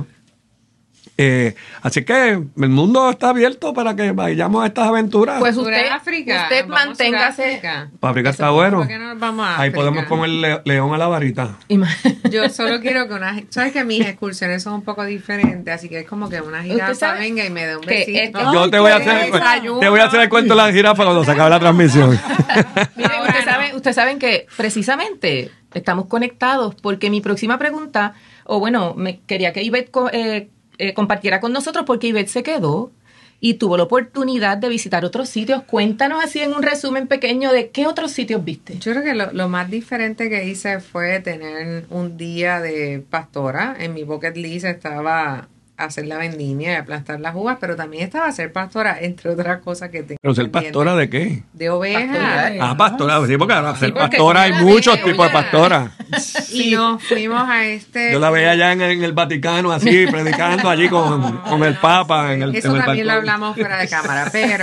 Eh, así que el mundo está abierto para que vayamos a estas aventuras. Pues usted, Sudáfrica, usted vamos a manténgase. Sudáfrica. Para África está ¿Por bueno. qué no nos vamos a Ahí África? podemos comer le- león a la varita. Ima- Yo solo quiero que una... Sabes que mis excursiones son un poco diferentes, así que es como que una jirafa sabe venga y me dé un que besito. esto- Yo te voy a qué hacer el, cu- desayuno. te voy a hacer el cuento de la jirafa cuando se acabe la transmisión. Miren, Ahora ustedes no. saben, ustedes saben que precisamente estamos conectados porque mi próxima pregunta, o bueno, me quería que Ivette co- eh, eh, compartiera con nosotros porque Ivette se quedó y tuvo la oportunidad de visitar otros sitios. Cuéntanos así en un resumen pequeño de qué otros sitios viste. Yo creo que lo, lo más diferente que hice fue tener un día de pastora. En mi bucket list estaba hacer la vendimia y aplastar las uvas, pero también estaba ser pastora, entre otras cosas que tengo ¿Pero ser pendiente. pastora de qué? De ovejas. Pastora. Ah, pastora. Sí, porque ahora ser porque pastora hay yo la muchos veo tipos de ya. pastora. Y nos fuimos a este... Yo la veía allá en, en el Vaticano, así, predicando allí con, con el Papa. En el, Eso en el también lo balcón. hablamos fuera de cámara, pero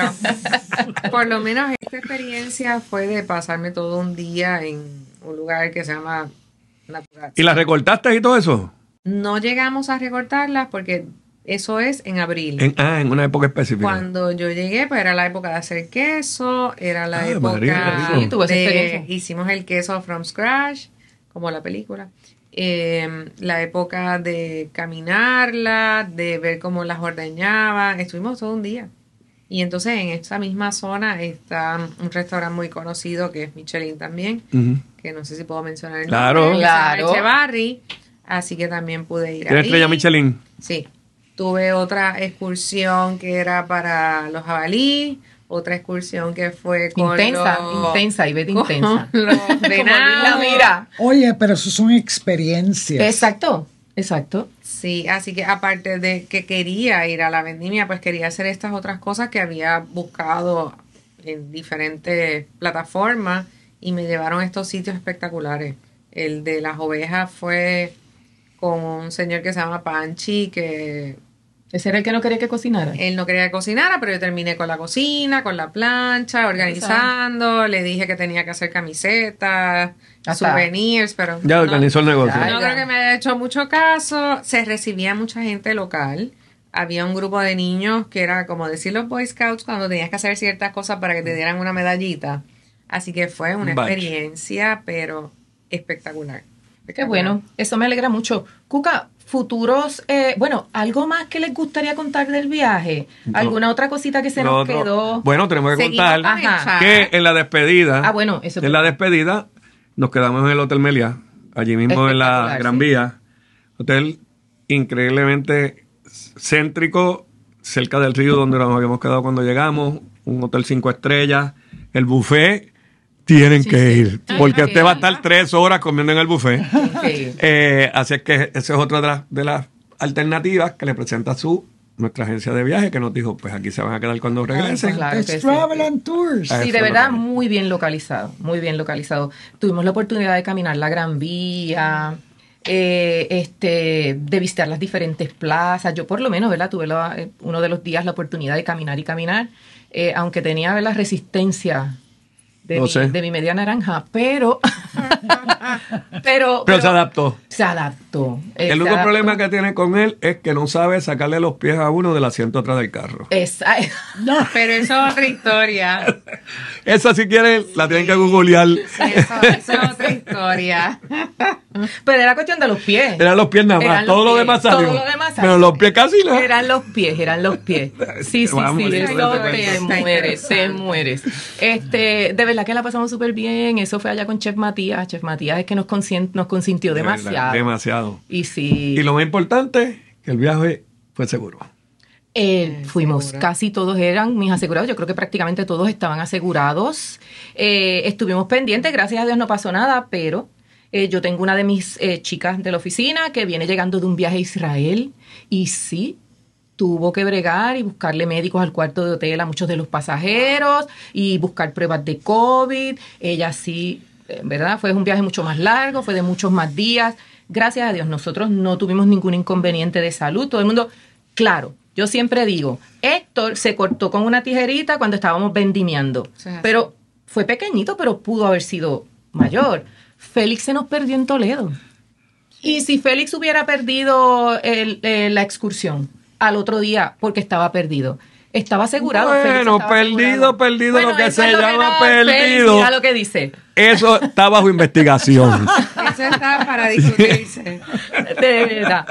por lo menos esta experiencia fue de pasarme todo un día en un lugar que se llama Natural. ¿Y la recortaste y todo eso? No llegamos a recortarlas porque eso es en abril. En, ah, en una época específica. Cuando yo llegué, pues era la época de hacer queso, era la Ah, época María, qué rico. Sí, tuve esa de, experiencia. hicimos el queso from scratch, como la película. Eh, la época de caminarla, de ver cómo las ordeñaban, estuvimos todo un día. Y entonces en esta misma zona está un restaurante muy conocido que es Michelin también, Ujú. que no sé si puedo mencionar el Claro. nombre, que se llama Claro. Echevarri. así que también pude ir ¿Tienes ahí. estrella Michelin? Sí. Tuve otra excursión que era para los jabalí, otra excursión que fue con Intensa, los, intensa, y vete con intensa. los Como venados. la mira. Oye, pero eso son experiencias. Exacto, exacto. Sí, así que aparte de que quería ir a la vendimia, pues quería hacer estas otras cosas que había buscado en diferentes plataformas y me llevaron a estos sitios espectaculares. El de las ovejas fue con un señor que se llama Panchi, que Ese era el que no quería que cocinara. él no quería que cocinara, pero yo terminé con la cocina, con la plancha, organizando, le dije que tenía que hacer camisetas, Hasta- souvenirs, pero Ya no- organizó el negocio. Ya, no ya. creo que me haya hecho mucho caso. Se recibía mucha gente local. Había un grupo de niños que era como decir los Boy Scouts cuando tenías que hacer ciertas cosas para que te dieran una medallita. Así que fue una Un badge. experiencia, pero espectacular. Qué Espectacular. bueno, eso me alegra mucho. Cuca, futuros, eh, bueno, ¿algo más que les gustaría contar del viaje? No. ¿Alguna otra cosita que se No, nos no. quedó? Bueno, tenemos que Seguimos contar con el Ajá. chat. que en la despedida, Ah, bueno, eso en la despedida, nos quedamos en el Hotel Meliá, allí mismo en la Espectacular, Gran sí. Vía. Hotel increíblemente céntrico, cerca del río donde nos habíamos quedado cuando llegamos. Un hotel cinco estrellas. El buffet, tienen Sí, que sí. ir, Ay, porque ok. usted va a estar tres horas comiendo en el buffet. Ok. Eh, así es que esa es otra de las, de las alternativas que le presenta su nuestra agencia de viaje, que nos dijo, pues aquí se van a quedar cuando regresen. Claro It's que sí. Travel and Tours. Ah, Sí, eso de es verdad, lo que- muy bien localizado, muy bien localizado. Tuvimos la oportunidad de caminar la Gran Vía, eh, este, de visitar las diferentes plazas. Yo por lo menos, ¿verdad? Tuve la- eh, uno de los días la oportunidad de caminar y caminar, eh, aunque tenía la resistencia de, No mi, sé. de mi media naranja, pero... pero, Pero se adaptó. Se adaptó. eh, El se único adaptó. problema que tiene con él es que no sabe sacarle los pies a uno del asiento atrás del carro. Esa- Pero eso es otra historia. Esa, si quieren, la tienen que googlear. Eso, eso es otra historia. pero era cuestión de los pies. Eran los pies nada más. Eran los Todo lo pies, demás todo salió. lo demás Pero salió. los pies casi no. Eran los pies, eran los pies. Sí, sí, Vamos, sí, eso eso te te cuento. mueres, te mueres. Este, de verdad que la pasamos súper bien. Eso fue allá con Chef Matías. Chef Matías es que nos, consien- nos consintió De verdad, demasiado. Demasiado. Y sí, Y lo más importante, que el viaje fue seguro. eh, Eh, fuimos, seguro. casi todos eran mis asegurados. Yo creo que prácticamente todos estaban asegurados. Eh, estuvimos pendientes, gracias a Dios no pasó nada, pero eh, yo tengo una de mis eh, chicas de la oficina que viene llegando de un viaje a Israel y sí, tuvo que bregar y buscarle médicos al cuarto de hotel a muchos de los pasajeros y buscar pruebas de COVID. Ella sí, en verdad, fue un viaje mucho más largo, fue de muchos más días. Gracias a Dios, nosotros no tuvimos ningún inconveniente de salud. Todo el mundo, claro, yo siempre digo, Héctor se cortó con una tijerita cuando estábamos vendimiando, Sí, así. pero fue pequeñito, pero pudo haber sido mayor. Félix se nos perdió en Toledo. Y si Félix hubiera perdido el- eh, la excursión al otro día porque estaba perdido, estaba asegurado. Félix Bueno, estaba perdido, asegurado. perdido, Bueno, lo que eso se es lo llama no, Félix, perdido. mira lo que dice. Eso está bajo investigación. Eso está para discutirse. De verdad.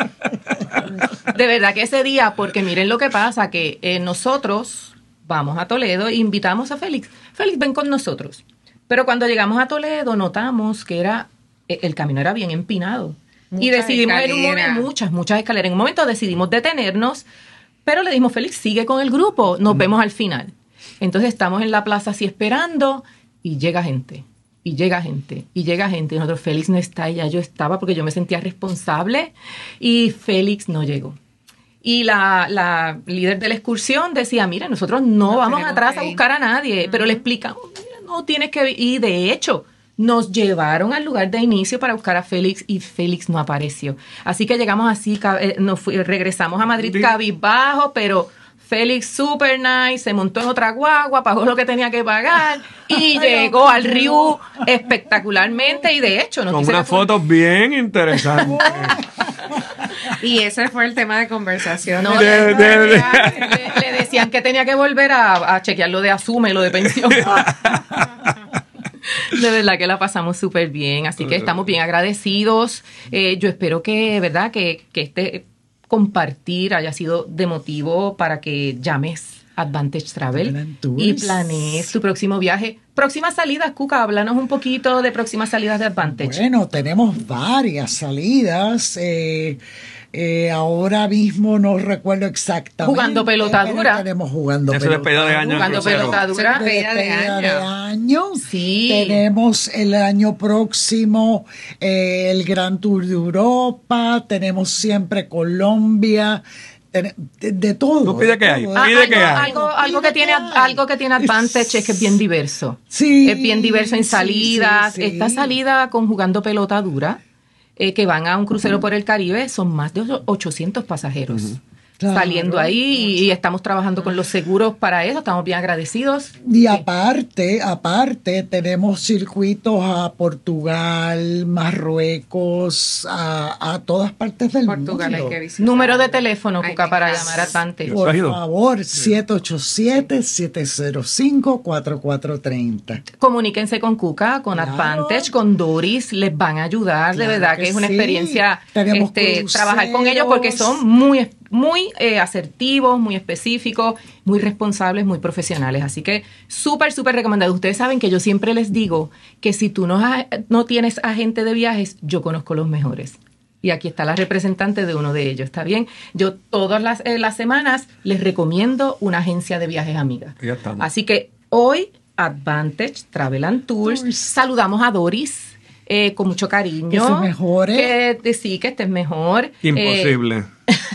De verdad que ese día, porque miren lo que pasa, que eh, nosotros vamos a Toledo e invitamos a Félix. Félix, ven con nosotros. Pero cuando llegamos a Toledo notamos que era eh, el camino era bien empinado. y Muchas decidimos en un escaleras. momento, muchas, muchas escaleras. En un momento decidimos detenernos, pero le dijimos, Félix, sigue con el grupo, nos vemos al final. Entonces estamos en la plaza así esperando y llega gente. Y llega gente, y llega gente. Y nosotros, Félix no está, y ya yo estaba porque yo me sentía responsable. Y Félix no llegó. Y la, la líder de la excursión decía, mira, nosotros no Nos vamos tenemos atrás que a ir. buscar a nadie. Pero le explicamos, mira, no tienes que ir. Y de hecho, nos llevaron al lugar de inicio para buscar a Félix y Félix no apareció. Así que llegamos así, ca- eh, nos fui- regresamos a Madrid Sí. cabizbajo, pero... Félix super nice, se montó en otra guagua, pagó lo que tenía que pagar y llegó al Riu espectacularmente y de hecho nos Con dice unas la- fotos bien interesantes. Y ese fue el tema de conversación. No, De- le, de- de- le- le decían que tenía que volver a, a chequear lo de Asume, lo de pensión. De verdad que la pasamos súper bien, así que estamos bien agradecidos. Eh, yo espero que, ¿verdad? Que, que este compartir haya sido de motivo para que llames Advantage Travel Travel Tours. y planees tu próximo viaje. Próximas salidas, Cuca, háblanos un poquito de próximas salidas de Advantage. Bueno, tenemos varias salidas. Eh, eh, ahora mismo no recuerdo exactamente. Jugando pelota pero dura. Tenemos jugando Eso es despedida de año. Jugando crucero. pelota dura. Despedida de Despedida de año. año. Sí. Tenemos el año próximo eh, el Gran Tour de Europa. Tenemos siempre Colombia. ten- De, de todo. Tú pide de que hay. todo. Ah, Pide algo, que hay. algo, algo que tiene, algo que tiene Advantage es que es bien diverso. Sí, Es bien diverso en sí, salidas. sí, sí. Esta salida con Jugando Pelota Dura, eh, que van a un crucero por el Caribe, son más de ochocientos pasajeros. Claro. Saliendo ahí y, y estamos trabajando con los seguros para eso, estamos bien agradecidos. Y aparte, aparte, tenemos circuitos a Portugal, Marruecos, a, a todas partes del Portugal hay mundo. que visitar. Número de teléfono, Hay Cuca, que para ir. llamar a Advantage. ¿Tú has Por ido? favor, siete ocho siete, siete cero cinco, cuatro cuatro tres cero. Comuníquense con Cuca, con Claro. Advantage, con Doris, les van a ayudar, de Claro verdad que que es una sí. experiencia Tenemos este, cruceros. trabajar con ellos porque son muy muy eh, asertivos, muy específicos, muy responsables, muy profesionales. Así que súper, súper recomendado. Ustedes saben que yo siempre les digo que si tú no, ha- no tienes agente de viajes, yo conozco los mejores. Y aquí está la representante de uno de ellos, ¿está bien? Yo todas las, eh, las semanas les recomiendo una agencia de viajes amiga. Ya estamos. Así que hoy, Advantage Travel and Tours, Tours. saludamos a Doris eh, con mucho cariño. Que se mejore. Que, que sí, que estés mejor. Eh, Imposible.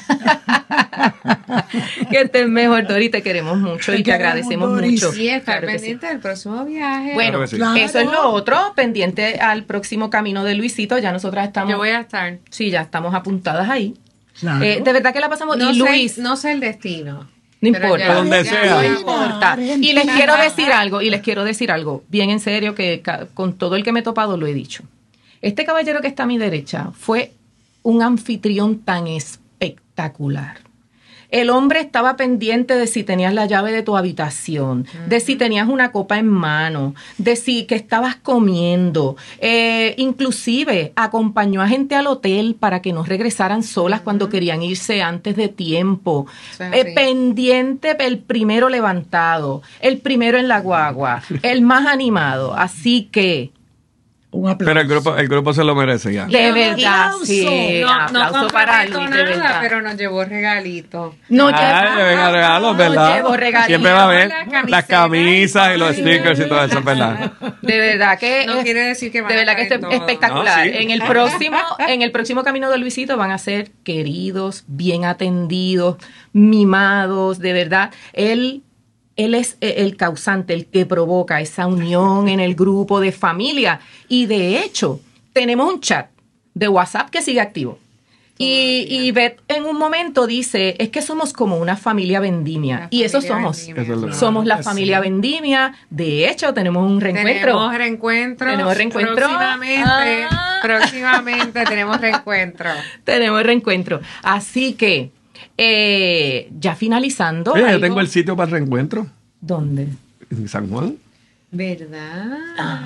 que estés mejor, Doris, te queremos mucho y Te te queremos, agradecemos Doris. mucho. Y estar Claro que sí. pendiente del próximo viaje. Bueno, Claro que sí. Claro. eso es lo otro, pendiente al próximo camino de Luisito, ya nosotras estamos, Yo voy a estar. sí, ya estamos apuntadas ahí. Claro. Eh, de verdad que la pasamos, No, y sé, Luis, no sé el destino. no pero importa, ya- Donde ya sea. no voy. importa. Argentina. Y les quiero decir algo, y les quiero decir algo, bien en serio, que ca- con todo el que me he topado lo he dicho. Este caballero que está a mi derecha fue un anfitrión tan espectacular. El hombre estaba pendiente de si tenías la llave de tu habitación, de si tenías una copa en mano, de si que estabas comiendo. Eh, inclusive acompañó a gente al hotel para que no regresaran solas cuando querían irse antes de tiempo. Sí, Eh, sí. pendiente, el primero levantado, el primero en la guagua, el más animado. Así que, Un aplauso. Pero el grupo, el grupo se lo merece ya. de Un verdad, aplauso. sí, No, no aplauso para comprometo Luis, de nada, verdad. pero nos llevó regalito. No Ay, llevo- venga, regalos, no ¿verdad? llevo regalitos. Siempre va a haber Las las camisetas camisas y los y- stickers y todo eso, ¿verdad? De verdad que No es- quiere decir que van de a verdad que estar esto en es todo. espectacular. No, sí. En el próximo, en el próximo camino de Luisito van a ser queridos, bien atendidos, mimados, de verdad. Él Él es el causante, el que provoca esa unión en el grupo de familia. Y de hecho, tenemos un chat de WhatsApp que sigue activo. Y, y Beth en un momento dice, es que somos como una familia vendimia. La y eso familia somos. Vendimia, Eso es lo claro. Somos la que familia sí. vendimia. De hecho, tenemos un reencuentro. Tenemos reencuentro. Tenemos reencuentro. Próximamente, Ah. próximamente tenemos reencuentro. Tenemos reencuentro. Así que, eh, ya finalizando. Oye, yo algo- tengo el sitio para el reencuentro ¿Dónde? en San Juan. ¿Verdad?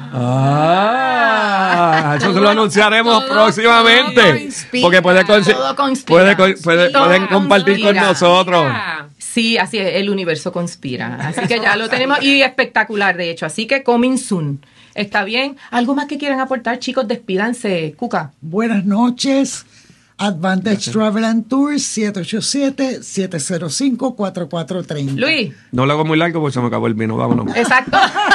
Ah, eso se lo anunciaremos todo- próximamente. todo conspira. Porque puede, consi- Todo conspira. puede, con- puede- Todo pueden compartir con conspira. nosotros. Mira. Sí, así es, el universo conspira. Así que ya lo tenemos y espectacular, de hecho. Así que coming soon. ¿Está bien? ¿Algo más que quieran aportar, chicos? Despídanse, Cuca. Buenas noches. Advantage Travel and Tours, siete ocho siete, siete cero cinco, cuatro cuatro tres cero. Luis. No lo hago muy largo porque se me acabó el vino. Vámonos. Exacto.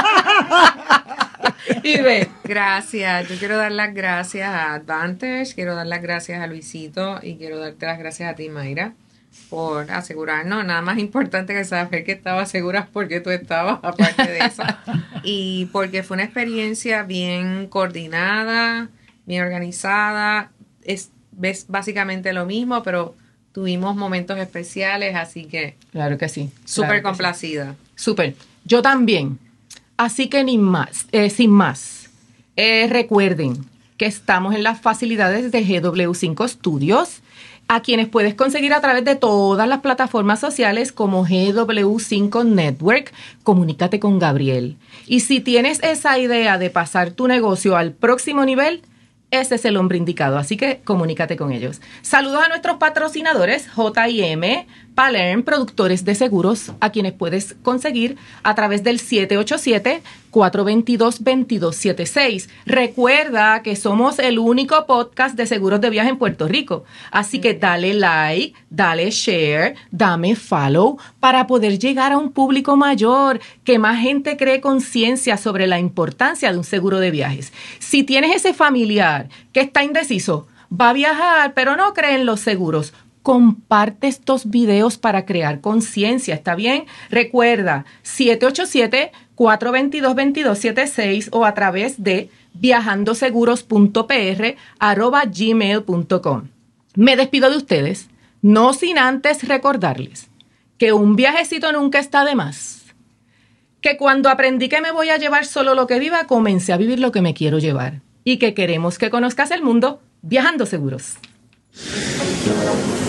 Y ve. Gracias. Yo quiero dar las gracias a Advantage, quiero dar las gracias a Luisito y quiero darte las gracias a ti, Mayra, por asegurarnos. Nada más importante que saber que estabas seguras porque tú estabas, aparte de eso. Y porque fue una experiencia bien coordinada, bien organizada. Es, ves básicamente lo mismo, pero tuvimos momentos especiales, así que Claro que sí. súper claro que sí. complacida. Súper. Yo también. Así que ni más, eh, sin más, eh, recuerden que estamos en las facilidades de G W cinco Studios, a quienes puedes conseguir a través de todas las plataformas sociales como G W cinco Network. Comunícate con Gabriel. Y si tienes esa idea de pasar tu negocio al próximo nivel, ese es el hombre indicado, así que comunícate con ellos. Saludos a nuestros patrocinadores, J I M, Palerm, productores de seguros, a quienes puedes conseguir a través del siete ocho siete, cuatro dos dos, dos dos siete seis. Recuerda que somos el único podcast de seguros de viaje en Puerto Rico, así que dale like, dale share, dame follow para poder llegar a un público mayor, que más gente cree conciencia sobre la importancia de un seguro de viajes. Si tienes ese familiar que está indeciso, va a viajar, pero no cree en los seguros, comparte estos videos para crear conciencia, ¿está bien? Recuerda, siete ocho siete, cuatro dos dos, dos dos siete seis o a través de viajandoseguros punto p r arroba gmail punto com. Me despido de ustedes, no sin antes recordarles que un viajecito nunca está de más. Que cuando aprendí que me voy a llevar solo lo que viva, comencé a vivir lo que me quiero llevar. Y que queremos que conozcas el mundo viajando seguros.